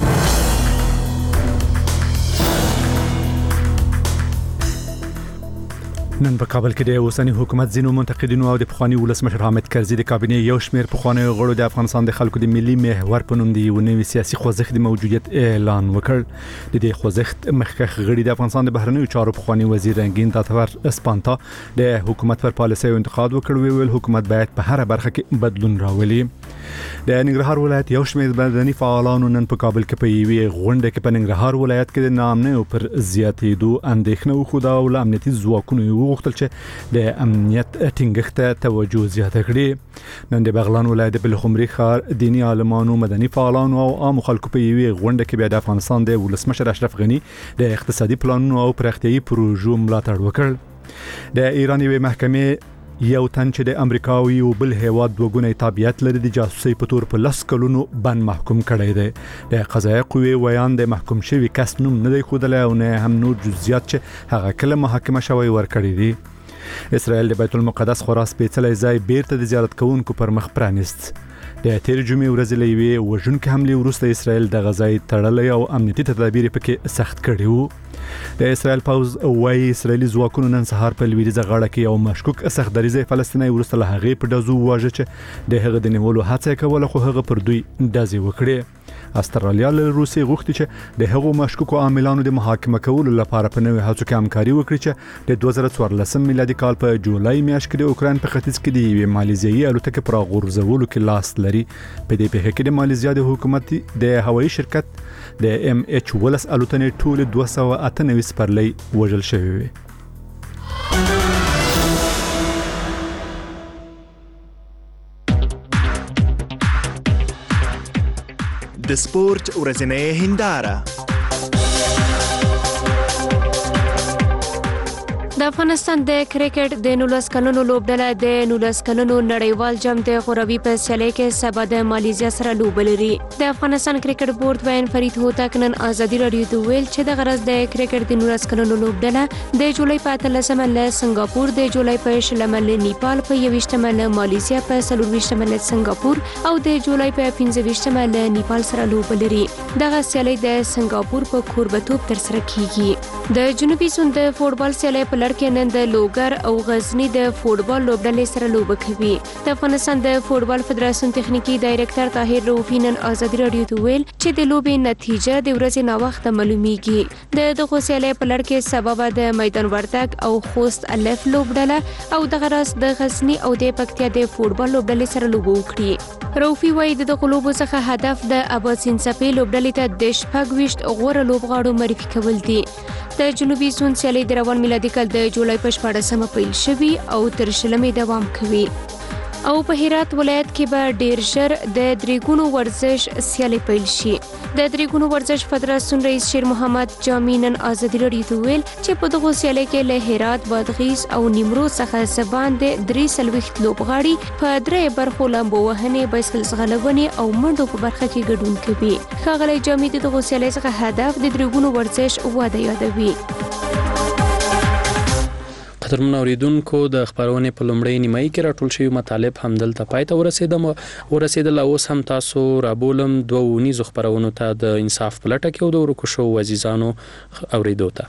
نن په کابل کې د اوسنی حکومت ځینو منتقدینو او د پخوانی ولسمشر حامد کرزي د کابینې یو شمېر پخوانیو غړو د افغانستان د خلکو د ملي محور په نوم د یو نوي سیاسي خوځښت د موجودیت اعلان وکړ. د دې خوځښت مخکښ غړي د افغانستان د بهرنیو چارو پخوانی وزیر رنګین تاتور اسپانتا د حکومت پر پالیسیو انتقاد وکړ. ویل حکومت باید په هر برخه کې بدلون راولي. د ننګرهار ولایت یو شمېر مدني فعالانو نن په کابل کې په یوې غونډه کې په ننګرهار ولایت کې د ناامنیو پر زیاتېدو اندېښنه وښوده او له امنیتي ځواکونو غوښتل چې د امنیت ټینګښت ته توجه زیاته کړي. نن د بغلان ولایت د بلخمري ښار دینی عالمانو، مدني فعالانو او عام خلکو په یوې غونډه کې بیا د افغانستان د ولسمشر اشرف غني د اقتصادي پلانونو او پراختیایي پروژو ملاتړ وکړ. د ایران یوې محکمې یو تن چې د امریکا او یو بل هیواد دوګونی تابعیت لري د جاسوسي په تور په لس کلونو بند محکوم کړی دی. د قضایي قوې ویان د محکوم شوي کس نوم نه دی ښودلی او نه هم نور جزئیات چې هغه کله محاکمه شوی ورکړي دي. اسرائیل د بیت المقدس خورا سپېڅلی ځای بیرته د زیارت کوونکو پر مخ پرانیست. د تېرې جمعې ورځې له یوې وژونکې حملې وروسته اسرائیل دغه ځای تړلی او امنیتي تدابیر پکې سخت کړي وو. د اسرائیل پوځ وایي اسرائیلي ځواکونو نن سهار په لویدیځه غاړه کې یو مشکوک سخت دریځی فلسطینی وروسته له هغې په ډزو وواژه چې د هغه د نیولو هڅه یې کوله، خو هغه پر دوی ډزې وکړې. استرالیا له روسیې غوښتي چې د هغو مشکوکو عاملانو د محاکمه کولو لپاره په نوې هڅو کې همکاري وکړي چې د دوه زره څوارلسم میلادي کال په جولای میاشت کې د اوکراین په ختیځ کې د یوې مالیزیایي الوتکې پر غورځولو کې لاس لري. په دې پیښه کې د مالیزیا د حکومت د هوایي شرکت د ام ایچ ولس الوتنې ټول دوه سوه اته نوي سپرلۍ وژل شوې وي. د سپورت ورځنۍ هنداره. د افغانستان د کرکټ د نولس کلنو لوبډله د نولس کلنو نړیوال جام د غوروي په سیالۍ کې سبا د مالیزیا سره لوبه لري. د افغانستان کرکټ بورډ وین فرید هوتک نن ازادي رادیو ته ویل چې د غرض د کرکټ د نولس کلنو لوبډله د جولای په اتلسمه له سنگاپور، د جولای په شلمه له نیپال، په یویشتمه له مالیزیا، په څلورویشتمه له سنگاپور او د جولای په پنځه له نیپال سره لوبه لري. دغه سیالۍ د سنگاپور په کوربتوب ترسره کیږي. د جنوبي سوند د فوټبال سیالۍ په لړ کې نن د لوګر او غزنی د فوټبال لوبډلې سره لوبه کوي. د افغانستان د فوټبال فدراسیون تخنیکی ډایریکټر طاهر روفي نن ازادي رادیو ته ویل چې د لوبې نتیجه د ورځې نا وخت معلومیږي. د دغه سیالۍ په لړ کې سبب د میدان وردګ او خوست الف لوبډله او د غرض د غزنی او د پکتیا د فوټبال لوبډلې سره لوبه وکړي. روفي وایي د دغه لوبو څخه هدف د اباسین څپې لوبډلې ته د شپږ ویشت غوره لوبغاړو معرفي کول دي. د جنوبي سوند سیالۍ د روان میلادي کال د جولای په شپاړسمه پیل شوي او تر شلمې دوام کوي. او په هرات ولایت کې به ډیر ژر د دریګونو ورزش سیالۍ پیل شي. د دریګونو ورزش فدراسیون رئیس شیر محمد جامی نن ازادي رادیو ته ویل چې په دغه سیالۍ کې له هرات، بادغیس او نیمروز څخه څه باندې درې څلوېښت لوبغاړي په درې برخو لامبو وهنې، بایسکل ځغلونې او منډو په برخه کې ګډون کوي. ښاغلی جامی د دغه سیالۍ څخه هدف د دریګونو ورزش وده یادوي. قدرمن اوریدونکو د خبرونه په لومړی نیمه کې راټول شوی مطالب همدلته پای ته ورسېدم ورسېدل اوس هم تاسو رابولم دوه ونیزو خبرونو ته د انصاف په لټه کې او د ورکو شو عزیزانو اوریدو ته.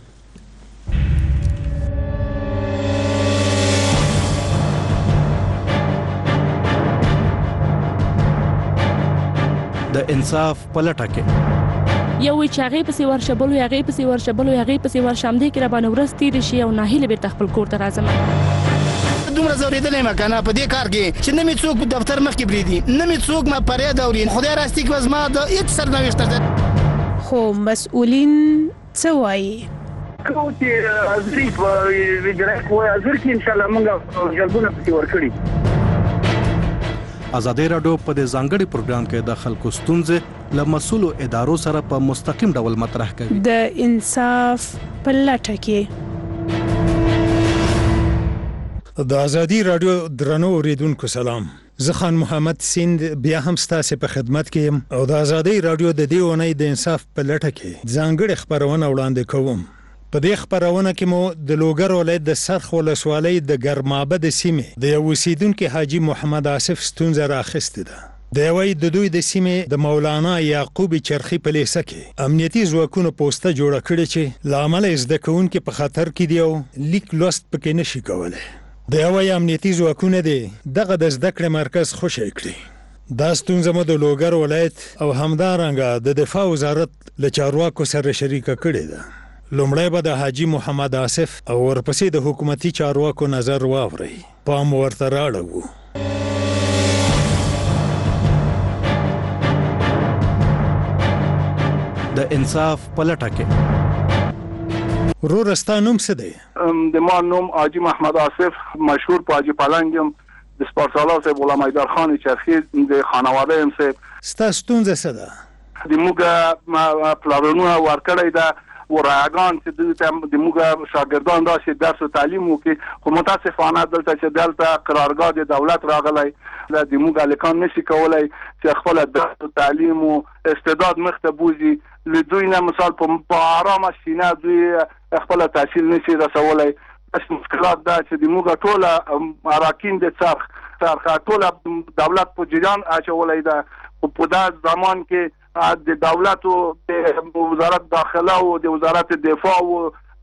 د انصاف په لټه کې یو چې هغه پسې ورشبل او هغه پسې ورشبل او هغه پسې ورشمدې کې را باندې ورستې رشي او ناهیله به تخپل کور ته راځم. دومره زوریدلې مکنه په دې کار کې چې نه می څوک په دفتر مخ کې بریدي نه می څوک ما پرې دا ورین خدای راستي کې وزما د هیڅ سرنوشت ده. خو مسؤلین څه وایي؟ کو چې ازري په ویډرک وای ازر کې ان شاء الله موږ جلبونه پسې ورکړي. ازادي رادیو په دې ځانګړي پروګرام کې د خلکو ستونزې له مسؤلو ادارو سره په مستقیم ډول مطرح کوي. د انصاف په لټه کې د ازادي رادیو درنو اوریدونکو سلام. زه خان محمد سیند بیا هم ستاسو په خدمت کې یم او د ازادي رادیو د دې ونې د انصاف په لټه کې ځانګړي خبرونه وړاندې کوم. په دې خبرونه کې مو د لوګر ولایت د سرخ ولسوالۍ د ګرمابه د سیمې د یو اوسیدونکو حاجی محمد آصف ستونزه راخسته ده. د یوې د دوی د سیمې د مولانا یعقوب چرخی په لیسه کې امنیتي ځواکونو پوسټه جوړه کړې چې لامل زده کوونکو په خطر کې دی او لیک لوست پکې نشي کولای. د یوې امنیتي ځواکونو دی دغه د زده کړې مرکز خوشی کړی. دا ستونزه مو د لوګر ولایت او همدارنګه د دفاع وزارت له چارواکو سره شریکه کړې ده. لومړی به د حاجی محمد آصف او ورپسې د حکومتي چارواکو نظر واوري. پام ورته راړو. د انصاف په لټه کې ورور ستا نوم څه دی؟ د ما نوم حاجی محمد آصف مشهور په حاجی پلنګم د سپارسالار صاحب غلام حیدر خان چرخی د خانواده هم صاحب. ستا ستونزه څه ده؟ د موږ پلانونه ورکړی ده ورایگان چې د موږ شاګردان داسې درس او تعلیم وکړي خو متاسفانه دلته چې دلته قرارګاه د دولت راغلی د موږ الکان نشي کولای چې خپل درس او تعلیم او استعداد مخته بوزي. لدوی نه مثال په آرامه سینه دوی خپل تحصیل نشي رسولای. اس مشکلات دا چې د موږ ټوله اراکین د څرخ څرخ ټوله دولت په جریان اچولای دا په دغه زمان کې د دولت او د وزارت داخله او د وزارت دفاع او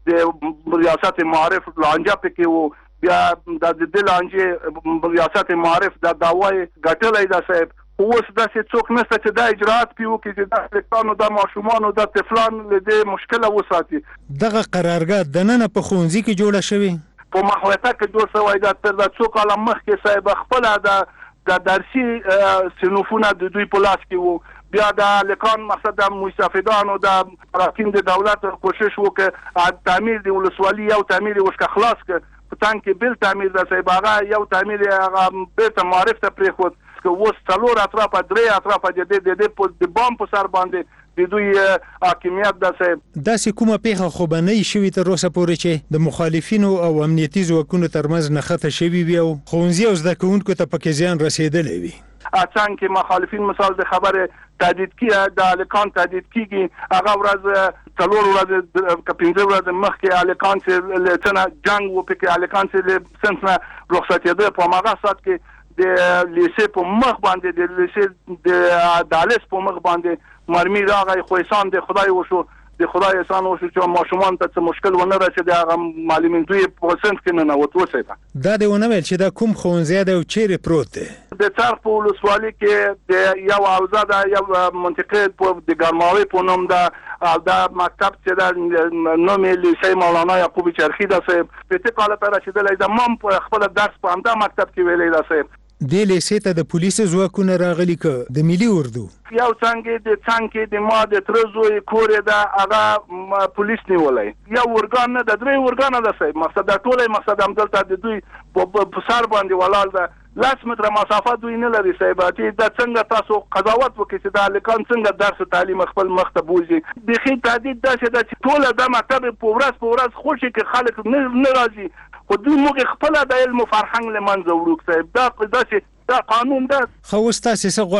د ریاست معارف لانجه پکې وو بیا د دې لانجه ریاست معارف د داوای غټلای دا صاحب اوس د څوک نشته چې د اجرات پیو کې د لکانو د ماشومان او د طفلان له مشکله وساتي. دغه قرارګاه د نن په خونځي کې جوړه شوی په محوطه کې جوړ شوی دا تر د څوک عالم مخ کې صاحب خپل د د درسي صنفونه د دوی په لاس کې وو. بیا د لکان مقصد د مستفیدان او د راکین د دولت کوشش وکړ تعمیر د ولسوالۍ او تعمیر وشک خلاص ک په تانکې بل تعمیر د صاحب هغه یو تعمیر هغه بیرته معرف ته پرې خو که وس څلور اطراف درې اطراف د دې د د بام په سر باندې د دوی حاکمیت د صاحب داسې کومه پیښه خو به نه شي تر اوسه پورې چې د مخالفینو او امنیتي ځواکونو ترمنځ نښته شوی وي او ښوونځي او زده کوونکو ته پکې زیان رسیدلی وي. اڅان کې مخالفین مثال د خبره تهدید کیه د الکان تهدید کیږي هغه ورځ څلور ورځې ک پنځه ورځې مخکې الکان چې لته جنگ و پکې الکان چې سنسنه رخصتي ده په ماغه سات کې د لیسه په مخ باندې د لیسه د عدالت په مخ باندې مرمي راغی خو انسان د خدای وشو د خدای احسان وشو چې ماشومان ته مشکل ونه رسید هغه معلمین دوی په سنت کې نه نوت وسه دا دی ونه ویل چې دا کوم خونځه دی او چیرې پروت دی. د څرخ په ولسوالۍ کې د یو اوزه د یو منطقه په د ګرماوي په نوم دا او دا مکتب چې د نوم لیسه مولانا یعقوب چرخی دا صاحب په ته کال پر رسیدلې د مم په خپل درس په همدا مکتب کې ویلې دا صاحب د لیسه ته د پولیسو ځواکونه راغلي ک د ملي اردو یو څنګه د څنګه د ما د ترزوې کورې دا هغه پولیس نیولای یو ورګان نه د درې ورګان ده صاحب مقصد دا ټوله مقصد هم دلته د دوی په سر باندې ولال ده لاس متر مسافه دوی نه لري صاحب چې دا څنګه تاسو قضاوت وکړئ چې دا لکان څنګه درس تعلیم خپل مخته بوزي بخي تهدید دا چې دا ټوله د مکتب په ورځ په ورځ خوشي کې خلک نه راځي خو دوی موږ خپل د علم فرهنګ لمنځه وړو صاحب دا دا دا قانون ده خو تاسو څه غواړئ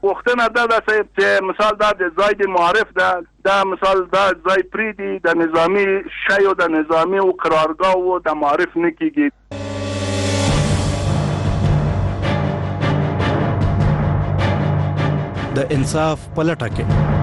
وختنه دا چې مثال دا د ځای د معرف دا دا مثال دا ځای پریدي د نظامی شی او د نظامی او قرارګاه او د معرف نه کیږي. د انصاف پلټه کې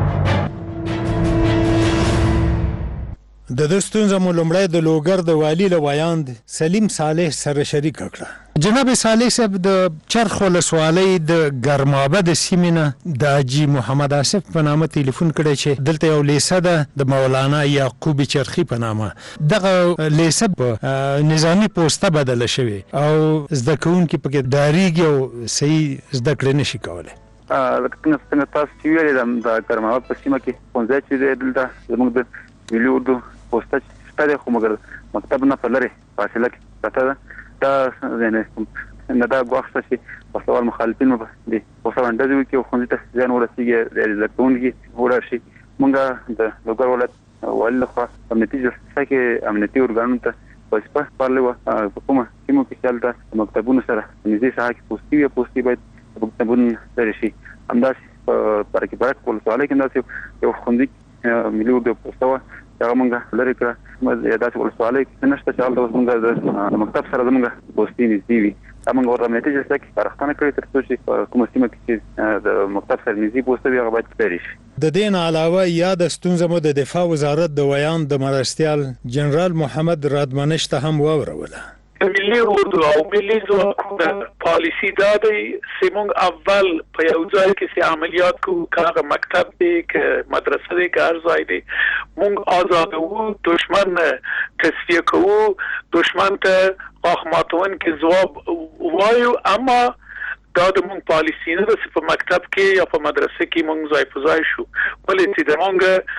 د دستون زمو لمړی د لوګر د والی لویاند سلیم صالح سره شریک کړه. جناب صالح صاحب د چرخ ولسوالۍ د ګرمابه د سیمینه د حاجی محمد آصف په نامه ټلیفون کړی چې دلته یو لیسه ده د مولانا یعقوب چرخی په نامه. دغه لیسه په نظامی پوسټه بدله شوې او زده کوونکي پکې داریږي او صحیح زده کړې نشي کولی. لکه څنګه تاسو چې ویلې د ګرمابه په سیمه کې ښوونځی چې دی دلته زموږ د ملي اردو پوسټه شته دی خو مګر مکتب نه په لرې فاصله کې پرته ده. دا یعنې نه دا ګواښ شته چې وسله وال مخالفین به د پوسټه ونډه وکړي او ښوونځي ته زیان ورسېږي د زده کوونکي وړه شي. موږ د لوګر ولایت والي لخوا امنیتي جلسه کې امنیتي ارګانونو ته وظیفه سپارلې وه په کومه سیمو کې چې هلته مکتبونو سره نږدې ساحه کې پوستې وي پوستې باید مکتبونه لرې شي. همداسې په برکي برک ولسوالۍ کې همداسې یو ښوونځي ملي اردو پوسټه وه چې هغه موږ لرې کړه. داسې ولسوالۍ کې نشته چې هلته اوس موږ د مکتب سره زموږ پوستې نږدې وي. دا موږ ورته امنیتي جلسه کې سپارښتنه کړې تر څو چې په کومه سیمه کې چې د مکتب سره نږدې پوسټه وي هغه باید لرې شي. د دې نه علاوه یا د ستونزو مو د دفاع وزارت د ویاند د مرستیال جنرال محمد رادمنش ته هم واوروله. ملي اردو او ملي ځواکونه پالیسي دا دی چې موږ اول په یو ځای کې چې عملیات کوو که هغه مکتب دی که مدرسه دی که هر ځای دی موږ آزادوو دشمن تصفیه کوو دشمن ته غاښ ماتونکي ځواب وایو. اما دا د موږ پالیسي نه ده چې په مکتب کې یا په مدرسه کې موږ ځای په ځای شو ولې چې د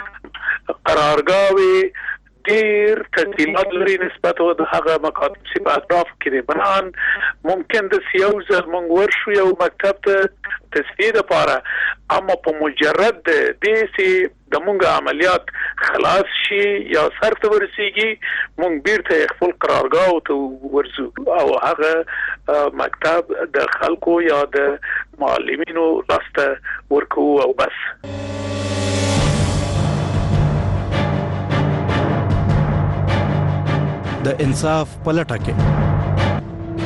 موږ قرارګاه وي ډیر تفصیلات لري نسبت د هغه مکاتب چې په اطراف کې دي. بنان ممکن د سیاو ځل موږ ورشو یو مکتب ته تصفیه لپاره اما په مجرد د دې چې د موږ عملیات خلاص شي یا سر ته ورسیږي موږ بیرته خپل قرارګاه ته ورځو او هغه مکتب د خلکو یا د معلمینو لاسته ورکو او بس. د انصاف پلټه کې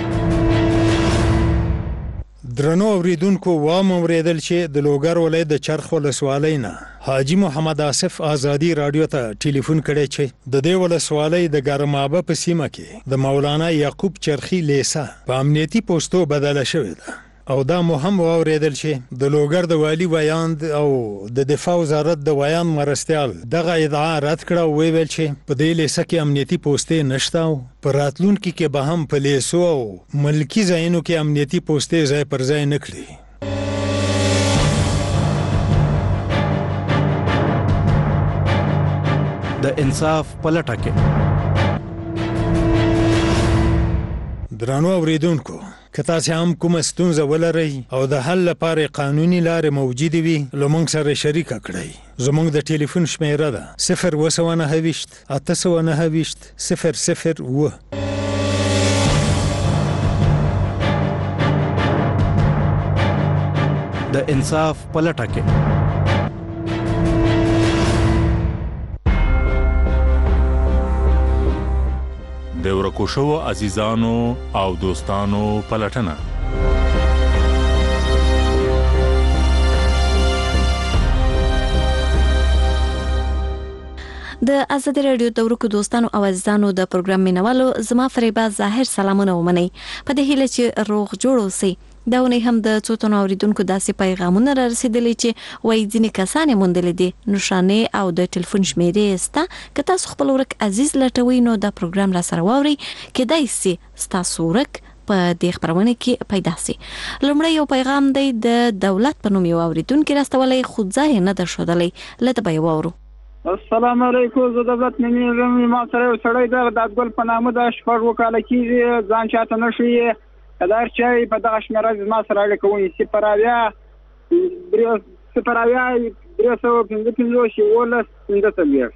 درنو اوریدونکو وام اوریدل چې د لوګر ولایت د چرخ ولسوالۍ نه حاجی محمد آصف آزادی رادیو ته ټلیفون کړی چې د دې ولسوالۍ د ګرمابه په سیمه کې د مولانا یعقوب چرخی لیسه په امنیتي پوسټو بدله شوې ده او دا مهم واوریدل چې د لوګر د والی ویاند او د دفاع وزارت د ویاند مرستیال دغه ادعا رد کړه او ویل چې په دې لیسه کې امنیتي پوسټې نشته او په راتلونکي کې به هم په لیسو او ملکی ځایونو کې امنیتي پوسټې ځای پر ځای نه کړي. د انصاف پلټه کې درنو اوریدونکو که تاسو هم کومه ستونزه ولرئ او د حل لپاره قانوني لارې موجوده وي لمونږ سره شریک کړئ. زموږ د ټلیفون شمیره ده صفر اووه نهه اته نهه صفر صفر اووه. د انصاف پلټه کې د ورکو شوو عزیزانو او دوستانو پلټنه. د آزادي رادیو د ورکو دوستانو او عزیزانو د پروګرام مینوالو زما فریبا ظاهر سلامونه ومنئ په دې هیله چې روغ جوړ اوسئ. دا ونی هم د څو تنو اوریدونکو داسې پیغامونه را رسیدلي چې وایي ځینې کسان یې موندلې دي نښانې او د ټلیفون شمیرې سته که تاسو خپل ورک عزیز لټوئ نو دا پروګرام را سره واورئ کیدای سي ستاسو ورک په دې خبرونه کې پیدا سي. لومړی یو پیغام دی د دولت په نوم یو اوریدونکو راستولی خو ځای نه درښودلی لته به یې واورو. السلام علیکم زه دولت نوم ما سره یو سړی دی د ګل په نامه د شپږ وکاله کېږي ځان چاته نه ښیي کدار چې په دغه شمیره زما سره اړیکه ونیسي صفر اویا صفر اویا درې سوه پنځه پنځوس یولس پنځه څلوېښت.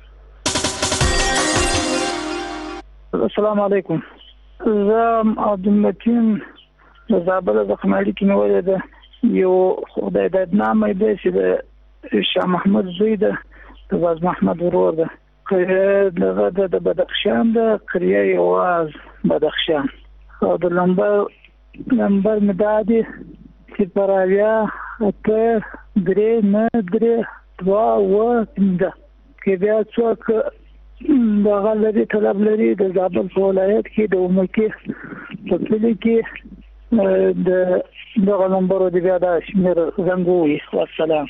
السلام علیکم زه عبدالمتین د زابل د خماړي کې نیولې ده یو خدای د نامه دی چې د شاه محمود زوی ده د باز محمد ورور ده دغه د بدخشان د قریه یواز بدخشان او د نمبر نمبر مدادي صفر اویا اته درې نه درې دوه اوه پنځه کې بیا څوک دغه لري طلب لري د زابل په ولایت کې د امکي په کلی کې د دغه نمبر دی بیا د شمیر زنګوي والسلام.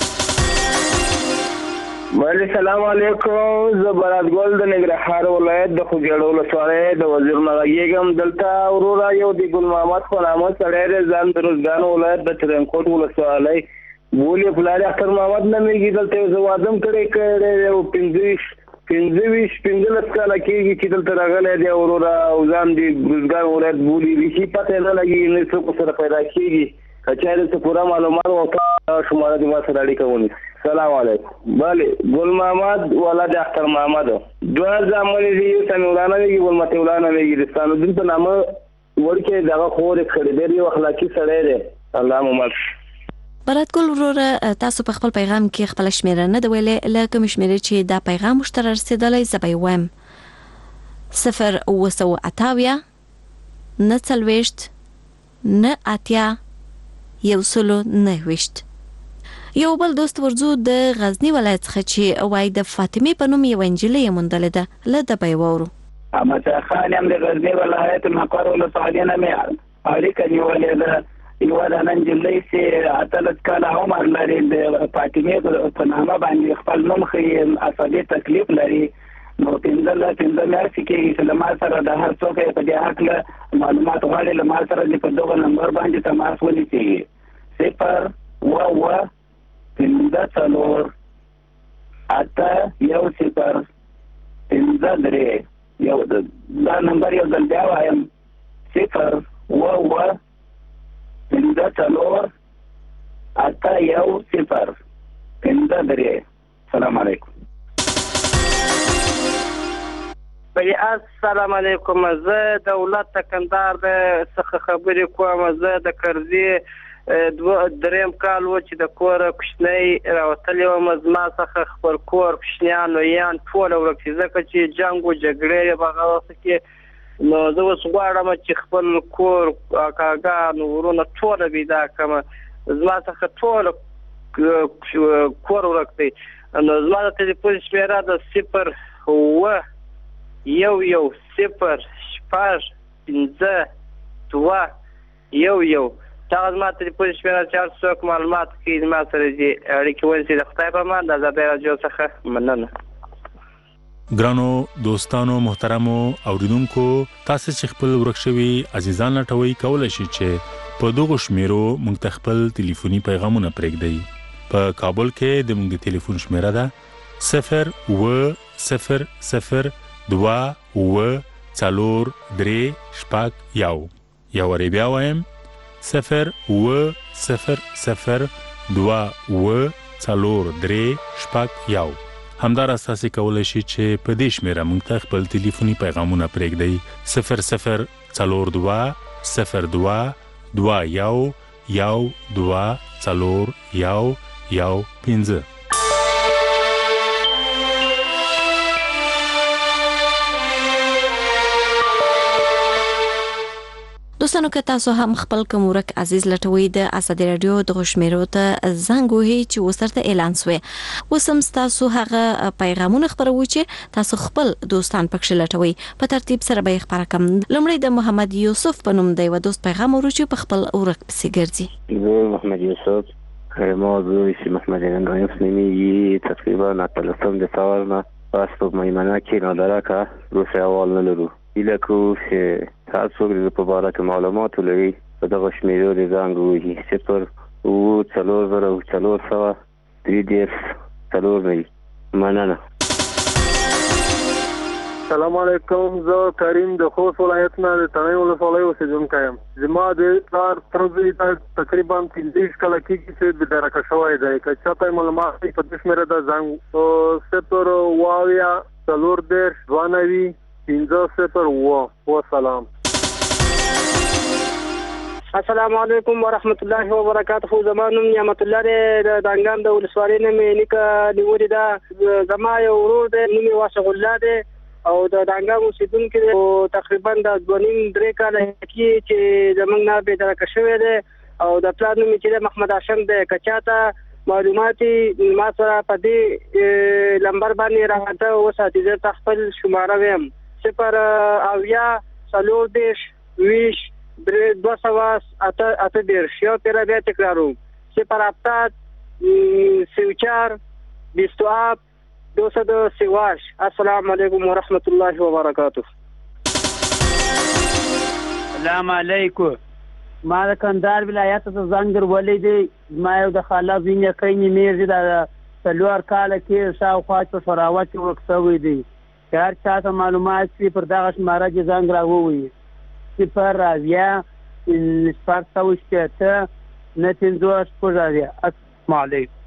وعلیکم السلام علیکم. زه برات ګل د ننګرهار ولایت د خوږیاړو ولسوالۍ د وزیر مغیګم دلته ورورا یو د ګل محمد خو نامه سړی ځان د روزګان ولایت د ترنکوټ ولسوالۍ بولې فلاري اختر محمد نامېږي. دلته یو زوادم کړی کړی یو پنځه پنځه ویش پنځلس کاله کېږي چې دلته راغلی دی ورورا او ځان د روزګان ولایت بولې ریښې پته نه لګي نه څوک سره پیدا کېږي که چېرې څه پوره معلومات او شماره د ما سره اړیکه ونیسي. سلام علیکم. بله ګل محمد ولد اختر محمد دوه زامن دي یو سمې ولانا ویږي بل مته ولانا ویږي د ستانودین په نامه ورکې دغه خور کړی دی یو اخلاقي سړی دی. الله مو مل. برات ګل وروره تاسو په خپل پیغام کې خپل شمیره نه دی ویلې لکه مشمیره چې دا پیغام مشترک رسیدلی زبې ویم صفر اوسو اتاویا نه څلوېښت نه اتیا یو سلو نه ویشت. یو بل دوست ورزو د غزنی ولایت څخه چې وای د فاطمه په نوم یو انجلۍ موندل ده له د بیوورو احمد خان هم د غزنی ولایت مقر ولسوالۍ نه مې اړیکه نیولې ده. یو د انجلۍ چې اتلس کاله عمر لري د فاطمه په نامه باندې خپل نوم خي اصلي تکلیف لري نو پنځه پنځه میاشتې کې چې ما سره د هر څوک په دې حق معلومات غواړي له ما سره په دغه نمبر باندې تماس ونیسي صفر اوه پنځه څلور اته یو صفر پنځه درې یو دا نمبر یو ځل بیا وایم صفر اوه پنځه څلور اته یو صفر پنځه درې. سلام علیکم. السلام علیکم. زه دولت کندهار څخه خبرې کوم. زه د کرزي دوه دریم کال و چې د کور کوچنی راوتلی وم زما څخه خپل کور کوچنیان لویان ټول ورک ځکه چې جنګ او جګړې په هغه وخت کې نو زه اوس غواړم چې خپل کور کاکاګانو ورونه ټول پیدا کړم. زما څخه ټول کور ورک دی نو زما د تلیفون شمیره د صفر اوه یو یو صفر شپږ پنځه دوه یو یو دا زما تلیفون شمیره چې هر څوک معلومات کوي زما سره دې اړیکې ونیسي. د خدای په امان د ازادۍ راډیو څخه مننه. ګرانو دوستانو محترمو اوریدونکو تاسو چې خپل ورک شوي عزیزان لټوي کولای شئ چې په دغه شمیرو موږ ته خپل ټلیفوني پیغامونه پرېږدئ. په کابل کې د موږ ټلیفون شمیره ده صفر اوه صفر صفر دوه اوه څلور درې شپږ یو یو ری بیا وایم صفر اوه صفر صفر دوه اوه څلور درې شپږ یو. همدارس تاسو کولای شئ چې په دې شمیره موږ ته خپل ټلیفوني پیغامونه پرېږدئ صفر صفر څلور دوه صفر دوه دوه یو یو دوه څلور یو یو پنځه. دوستانو که تاسو هم خپل کومورک عزیز لټوي د ازادي رادیو د غشمیرو ته زنګ وهي چې وسرته اعلان سوی وسم تاسو هغه پیغامونه خبرو چې تاسو خپل دوستان پکښ لټوي په ترتیب سره به خبره کوم. لمړی د محمد یوسف په نوم دی و دوست پیغام ورچې په خپل اورک پسې ګرځي. محمد یوسف موضوع چې محمد رنگایف نمیږي تقریبا اتلسم د سوالنا پس په میمنه کې نادرکه روسي اول نه لرو ایله کو چې تاسو د په اړه کې معلومات لري په دغه شمیرو د زنګ وهي صفر اوه څلور زره څلور سوه درې دېرش څلور نوي. مننه. سلام علیکم. زه کریم د خوست ولایت نه د تڼیو ولسوالۍ اوسېدونکی یم. زما د پلار ترزوی ته تقریبا پنځه کاله کېږي چې بېدرکه شوی دی. که چاته معلومات وي په دې شمېره د زنګ صفر اوه اویا څلور دېرش دوه نوي پنځه صفر اوه. وسلام. السلام علیکم ورحمت الله وبرکاته. زمانو نعمت الله د دانګام د ولسوالۍ نه مې نیکه نیولې ده. زما یو ورور دی نوم یې واسع الله دی او د دانګام اوسېدونکی دی او تقریبا د دوه نیم درې کاله کې چې زموږ نه بېدرکه شوی دی او د پلار نوم یې چې دی محمد هاشم دی. که چاته معلومات ما سره په دې لمبر باندې راغته وساتي زه ته خپل شماره ویم صفر اویا څلور دېرش ویشت درې دوه سوه اته اته دېرش. یو پېره بیا تکراروم صفر هفتاد سی و چهار بیست و هفت دوصد و سی و هشت. السلام علیکم ورحمت الله وبرکاته. السلام علیکم. ما د کندهار ولایت ته زنګ ورولې دی. ما یو د خاله وینې کوي نیمې د څلور کاله کې شاوخوا څو فراوت ورک شوی دی. که هر چا ته معلومات وي پر دغه شماره کې زنګ راووي صفر اویا شپږ سوه شپېته نه پنځوس شپږ اویا. السلام علیکم.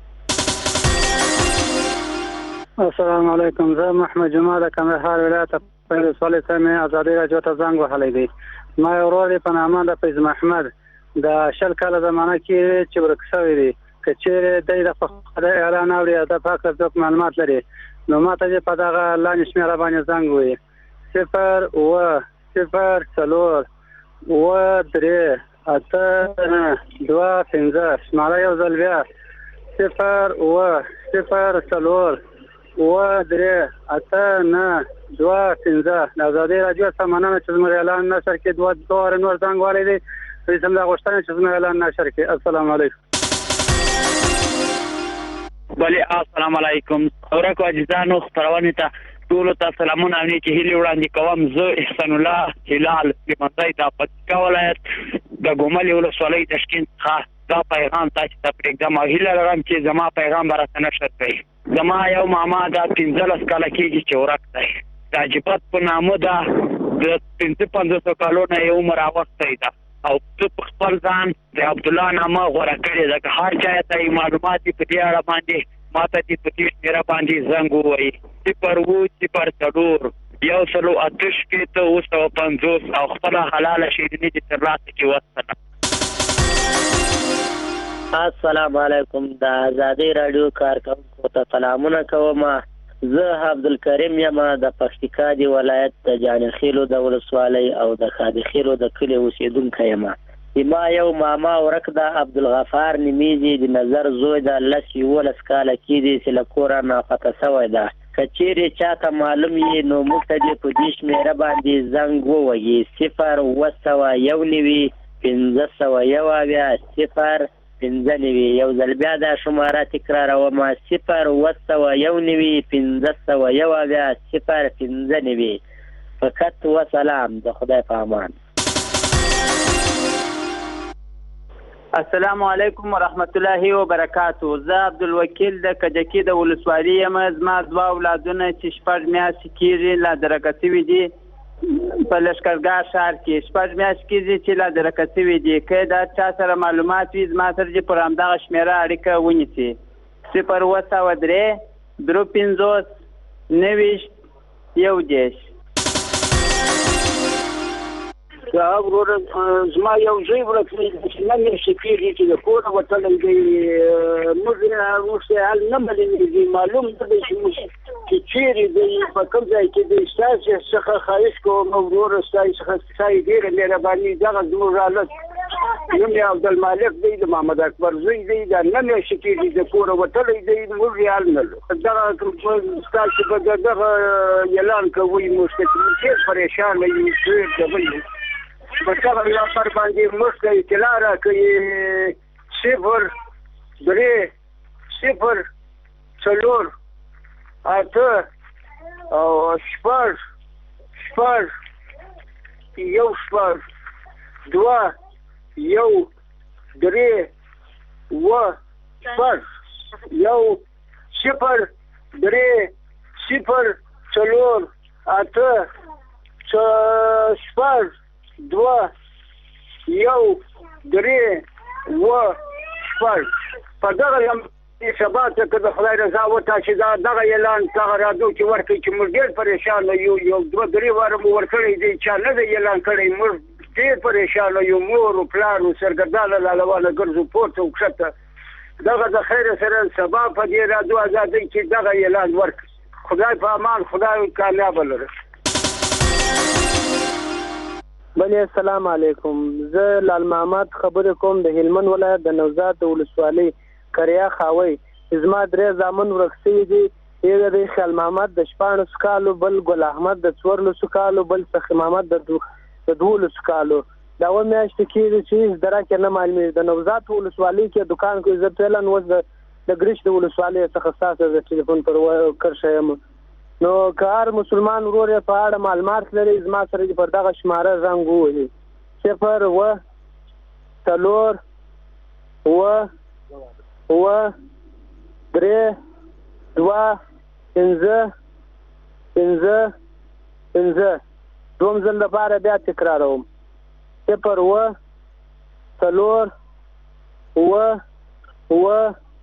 السلام علیکم. زه محمد جمال د کندهار ولایت په ولسوالۍ سیمې ازادي راډیو ته زنګ وهلی دی. ما یو ورور دی په نامه د فیض محمد د شل کاله زمانه کې چې ورک شوی دی. که چېرې دی د خدای اعلان اوري د پاک څوک معلومات لري نو ما ته په دغه لاندې شمېره باندې زنګ ووایي صفر اووه صفر څلور اووه درې اته نه دوه پنځه. شماره یو ځل بیا صفر اووه صفر څلور اووه درې اته نه دوه پنځه. د ازادۍ راډیو څخه مننه چې زموږ اعلان نشر کړي. دوه دوه واره نور زنګ والی دی. زه هم دا غوښتنه چې زموږ اعلان نشر کړي. السلام علیکم. بله السلام علیکم. ورکو عزیزانو خپرونې ته ټولو ته سلامونه او نیکې هیلې وړاندې کوم. زه احسان الله هلال پیمنځی د پکتیکا ولایت د ګومل ولسوالۍ تشکیل څخه دا پیغام تاسو ته پرېږدم او هیله لرم چې زما پیغام به راته نشر کړئ. زما یو ماما دا پنځلس کاله کېږي چې ورک دی. د عجیبت په نامه ده. د پنځه پنځوسو کالو نه یې عمر اغوستی ده او زه په خپل ځان د عبدالله نامه غوره کړې ده. که هر چا ته یې معلومات وي په دې اړه باندې ما ته دې په دې شمېره باندې زنګ ووایي صفر اووه صفر څلور یو سلو اته شپېته اوه سوه پنځوس او خپله حلاله شیریني دې ترلاسه کړي. وسلام. السلام علیکم. د ازادۍ راډیو کارکوونکو ته سلامونه کوم. زه عبدالکریم یم د پکتیکا د ولایت د جانخیلو د ولسوالۍ او د خادخیلو د کلي اوسېدونکی یم. ما یو ماما ورک ده عبدالغفار نومیږي. د نظر زوی ده لس یولس کاله کېږي چې له کوره ناپته شوی ده. که چیرې چاته معلوم یې نو موږ ته دې په دې شمېره باندې زنګ ووهي صفر اووه سوه یو نوي پنځه سوه یو اویا صفر پنځه نوي. یو ځل بیا دا شماره تکراروم صفر اووه سوه یو نوي پنځه سوه یو اویا صفر پنځه نوي. فقط وسلام. د خدای په امان. السلام علیکم ورحمت الله وبرکاته. زه عبدالوکیل د کجکي د ولسوالۍ یم. زما دوه اولادونه چې شپږ میاشتې کېږي لا درکه شوي دي په لښکرګاه ښار کې. شپږ میاشتې کېږي چې لا درکه شوي دي. که دا چا سره معلومات وي زما سره دې پر همدغه شمېره اړیکه ونیسي صفر اووه سوه درې درې پنځوس نوي یو دېرش. دا ورور زما یو ځای ورک دی چې نه مې شکېږي چې د کوره وتلی دی. موږ موږ حال نه معلومېږي. معلوم نه دی چې موږ چې چېرې دی په کوم ځای کې دی. ستاسې څخه خواهش کوم ورور ستاسې څخه ستاسې ډېره مهرباني. دغه زموږ حالت نوم یې عبدالمالک دی د محمد اکبر زوی دی. دا نه مې شکېږي د کوره وتلی دی. موږ یې حال نه لرو. دغه ستاسې به دغه اعلان کوئ موږ ته چې موږ ډېر پریشانه یو ډېر ډبل یو په دغه نمبر باندې موږ ته اطلاع راکوي صفر درې صفر څلور اته او شپږ شپږ یو شپږ دوه یو درې اووه شپږ یو صفر درې صفر څلور اته شپږ دوه یو درې اووه شپږ. په دغه سبا ته که د خدای رضا وتاشي دا دغه اعلان دغه راډیو کې ورکړي چې موږ ډېر پریشانه یو. یو دوه درې واره مو ورکړی دی چا نه دی اعلان کړی. موږ ډېر پریشان یو مور او پلار او سرګردانه لاله ګرځو پورته او کښته دغه د خیر سره سبا په دې راځو ازادۍ چې دغه اعلان ورکړي خدای په امان خدای کامیاب لري. بله السلام علیکم زه لال محمد خبرې کوم د هلمند ولایت د نوزاد د ولسوالۍ کریا خاوی زما درې زامن ورک شوي دي یو د خیال محمد د شپاړسو کالو بل ګل احمد د څوارلسو کالو بل سخي محمد د دولسو کالو دا اووه میاشتې کېږي چې هېڅ درکې نه معلومېږي د نوزاد ولسوالۍ کې دوکان کې زه فعلا اوس د د ګرش د ولسوالۍ څخه ستاسو د ټلیفون پر کرښه یم نو که هر مسلمان ورور یې په اړه معلومات لري زما سره دې پر دغه شماره زنګ ووهي صفر اووه څلور اووه اووه درې دوه پنځه پنځه پنځه دوم ځل لپاره بیا تکراروم صفر اووه څلور اووه اووه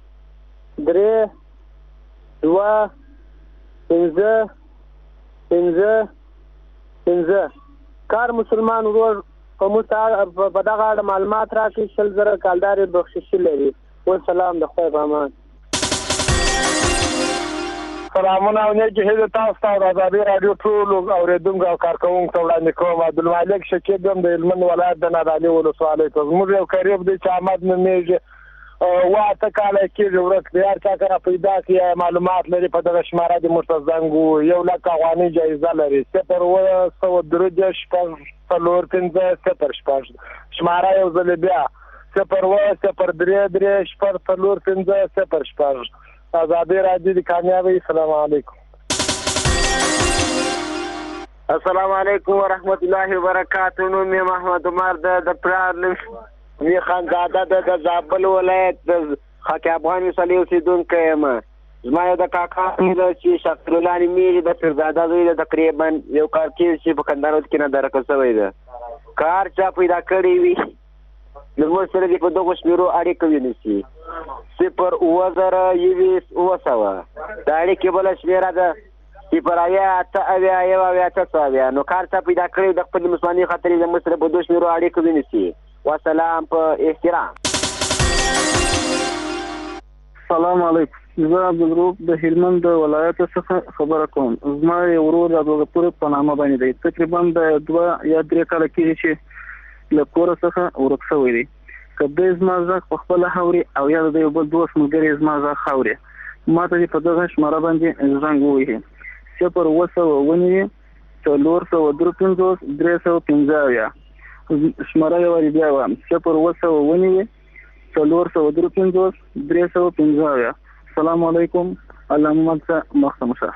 درې دوه پنځه پنځه پنځه کار مسلمان ورور په موږ په دغه اړه معلومات راکړي شل زره کالدارې بخششي لري. والسلام د خدای په امان. سلامونه او نیکې هیلې تاسو ته د ازادۍ راډیو ټولو اورېدونکو او کارکوونکو ته وړاندې کوم. عبدالمالک شکیب یم د هلمند ولایت د نادعلي ولسوالۍ ته. زموږ یو قریب دی چې احمد نومیږي اوه اته کاله کېږي ورک دی هر چا کره پیدا کړي معلومات لري په دغه شماره دې موږ ته زنګ ووهي یو لک افغانۍ جایزه لري صفر اووه سوه درې دېرش شپږ څلور پنځه صفر شپږ شماره یو ځلې بیا صفر اووه صفر درې درې شپږ څلور پنځه صفر شپږ ازادۍ راډیو د کامیابۍ. السلام علیکم. السلام علیکم ورحمت الله وبرکاتہ. نوم یې محمد عمر ده د پلار نوم می خانزاده ده د زابل ولایت د خاک افغان ولسوالۍ اوسېدونکی یم. زما یو د کاکا ده چې شکر الله نومېږي د پیرزاده زوی ده تقریبا یو کار کېږي چې په کندهار کې نه درکه شوی ده که هر چا پیدا کړی وي نو موږ سره دې په دغو شمېرو اړیکه ونیسي صفر اووه زره یویشت اووه سوه د اړیکې بله شمېره ده صفر اویا اته اویا یو اویا اته څو اویا نو که هر چا پیدا کړی د خپلې مسلمانۍ خاطرې زموږ سره په دوه شمېرو اړیکه ونیسي. والسلام په احترام. سلام علیکم. زه عبدالروف د هلمند د ولایت څخه خبره کوم. زما یو ورور عبدالغفور په نامه باندې دی تقریبا د دوه یا درې کاله کېږي چې له کوره څخه ورک شوی دی. که دی زما غږ په خپله اوري او یا د یو بل دوست ملګری زما غږ اوري ما ته دې په دغه شماره باندې زنګ ووهي صفر اووه سوه اووه نوي څلور سوه درې پنځوس درې سوه پنځه اویا شماره یې وارې بیا وایم صفر اووه سوه اووه نوي څلور سوه درې پنځوس درې سوه پنځه اویا. السلام علیکم. الله محمد څخه مخته مشه.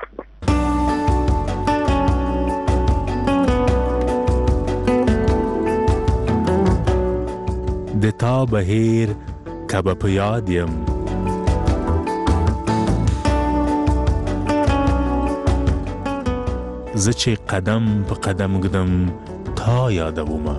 د تا بهیر کبه په یاد یم زه چې قدم په قدم ږدم تا یادومه.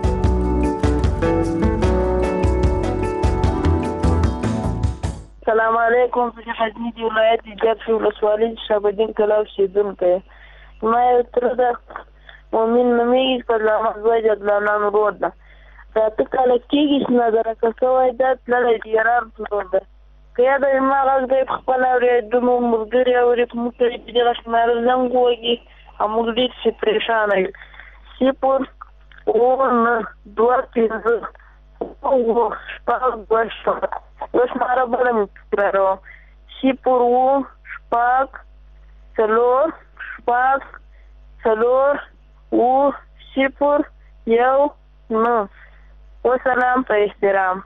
السلام علیکم. زه غزني د ولایت د جرفي ولسوالۍ شهابالدین کلا اوسېدونکی یم. زما یو تره ده مؤمن نومېږي فضل زوی د عدنان ورور ده د اته کاله کېږي چې نادرکه شوی ده تللی د یاران ورور ده که یاده مې ما غږ دی په خپله اورېدو مو ملګري اوري په موږ سره په دغه شماره زنګ ووهي او موږ ډېر چې پرېشانه یو صفر اووه نهه دوه پنځه اووه شپږ دوه شپږ یو شماره بله مې تکراروم صفر اووه شپږ څلور شپږ څلور اووه صفر یو نهه. والسلام په احترام.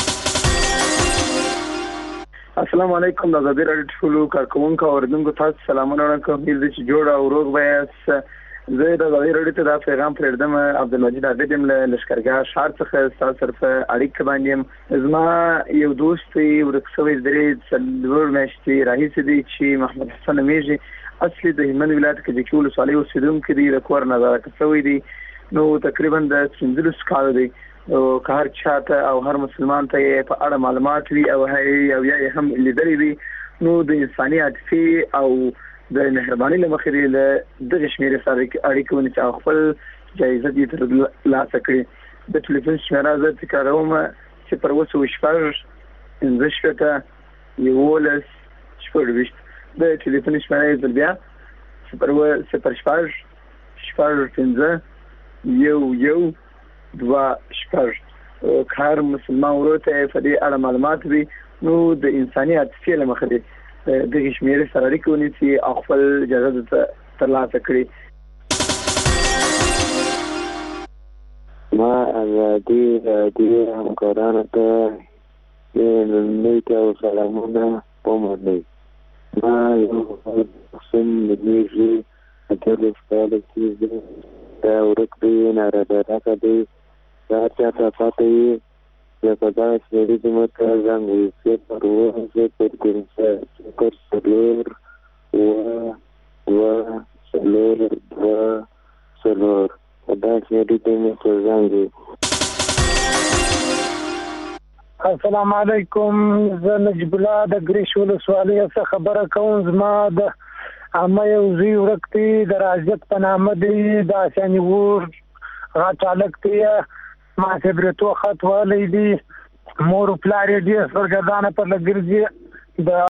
السلام علیکم. د ازادۍ راډیو ټولو کارکوونکو او اورېدونکو تاسو سلامونه وړاندې کوم. هیله ده چې جوړ او روغ به یاست. زه د ازادۍ راډیو ته دا پیغام پرېږدم عبدالمجید عابد یم له لښکرګاه ښار څخه ستاسو سره په اړیکه باندې یم. زما یو دوست دی ورک شوی درې څلور میاشتې راهیسې دی چې محمد حسن نومېږي اصلي د هلمند ولایت کجکي ولسوالۍ اوسېدونکی دی د کور نه درکه شوی دی نو تقریبا د پنځلسو کالو دی او که هر چا ته او هر مسلمان ته یې په اړه معلومات وي او یا یې هم لیدلی وي نو د انساني عاطفې او د مهربانۍ له مخې له دغه شمېرې سره اړیکه ونیسي او خپل جایزه دې تر لاسه کړې. د ټلیفون شمیره زه تکراروم صفر اووه څلوېښت پنځه شپېته یولس شپږویشت. د ټلیفون شمیره یې ځل بیا صفر اووه صفر شپږ شپږ پنځه یو یو دوه شپږ. هر مسلمان ورور ته په دې اړه معلومات وي نو د انساني عاطفې له مخې دغه شمیرې سره اړیکه ونیسي او خپل اجازه ترلاسه کړي. ما ازادي راډیو همکارانو ته نوی او سلامونه ومنئ. ما یو قسم نږدې اتلس کاله کېږي دا ورک دی نارادرکه دی دا چاته پاتې وي یا په داسې سړي کې ماته زنګ وي صفر اووه صفر پنځه صفر څلور اووه دوه څلور دوه څلور په داسې سړي کې ماته زنګ وي. السلام علیکم. زه نجیب الله د ګریش ولسوالۍ څخه خبره کوم. زما د عامه یو زوی ورک دی د راجت په نامه دی د اساني ور غټ هلک دی ما ته برېتو خط والی دی مور و پلار یې ډېر سرګردانه پر لګرځي د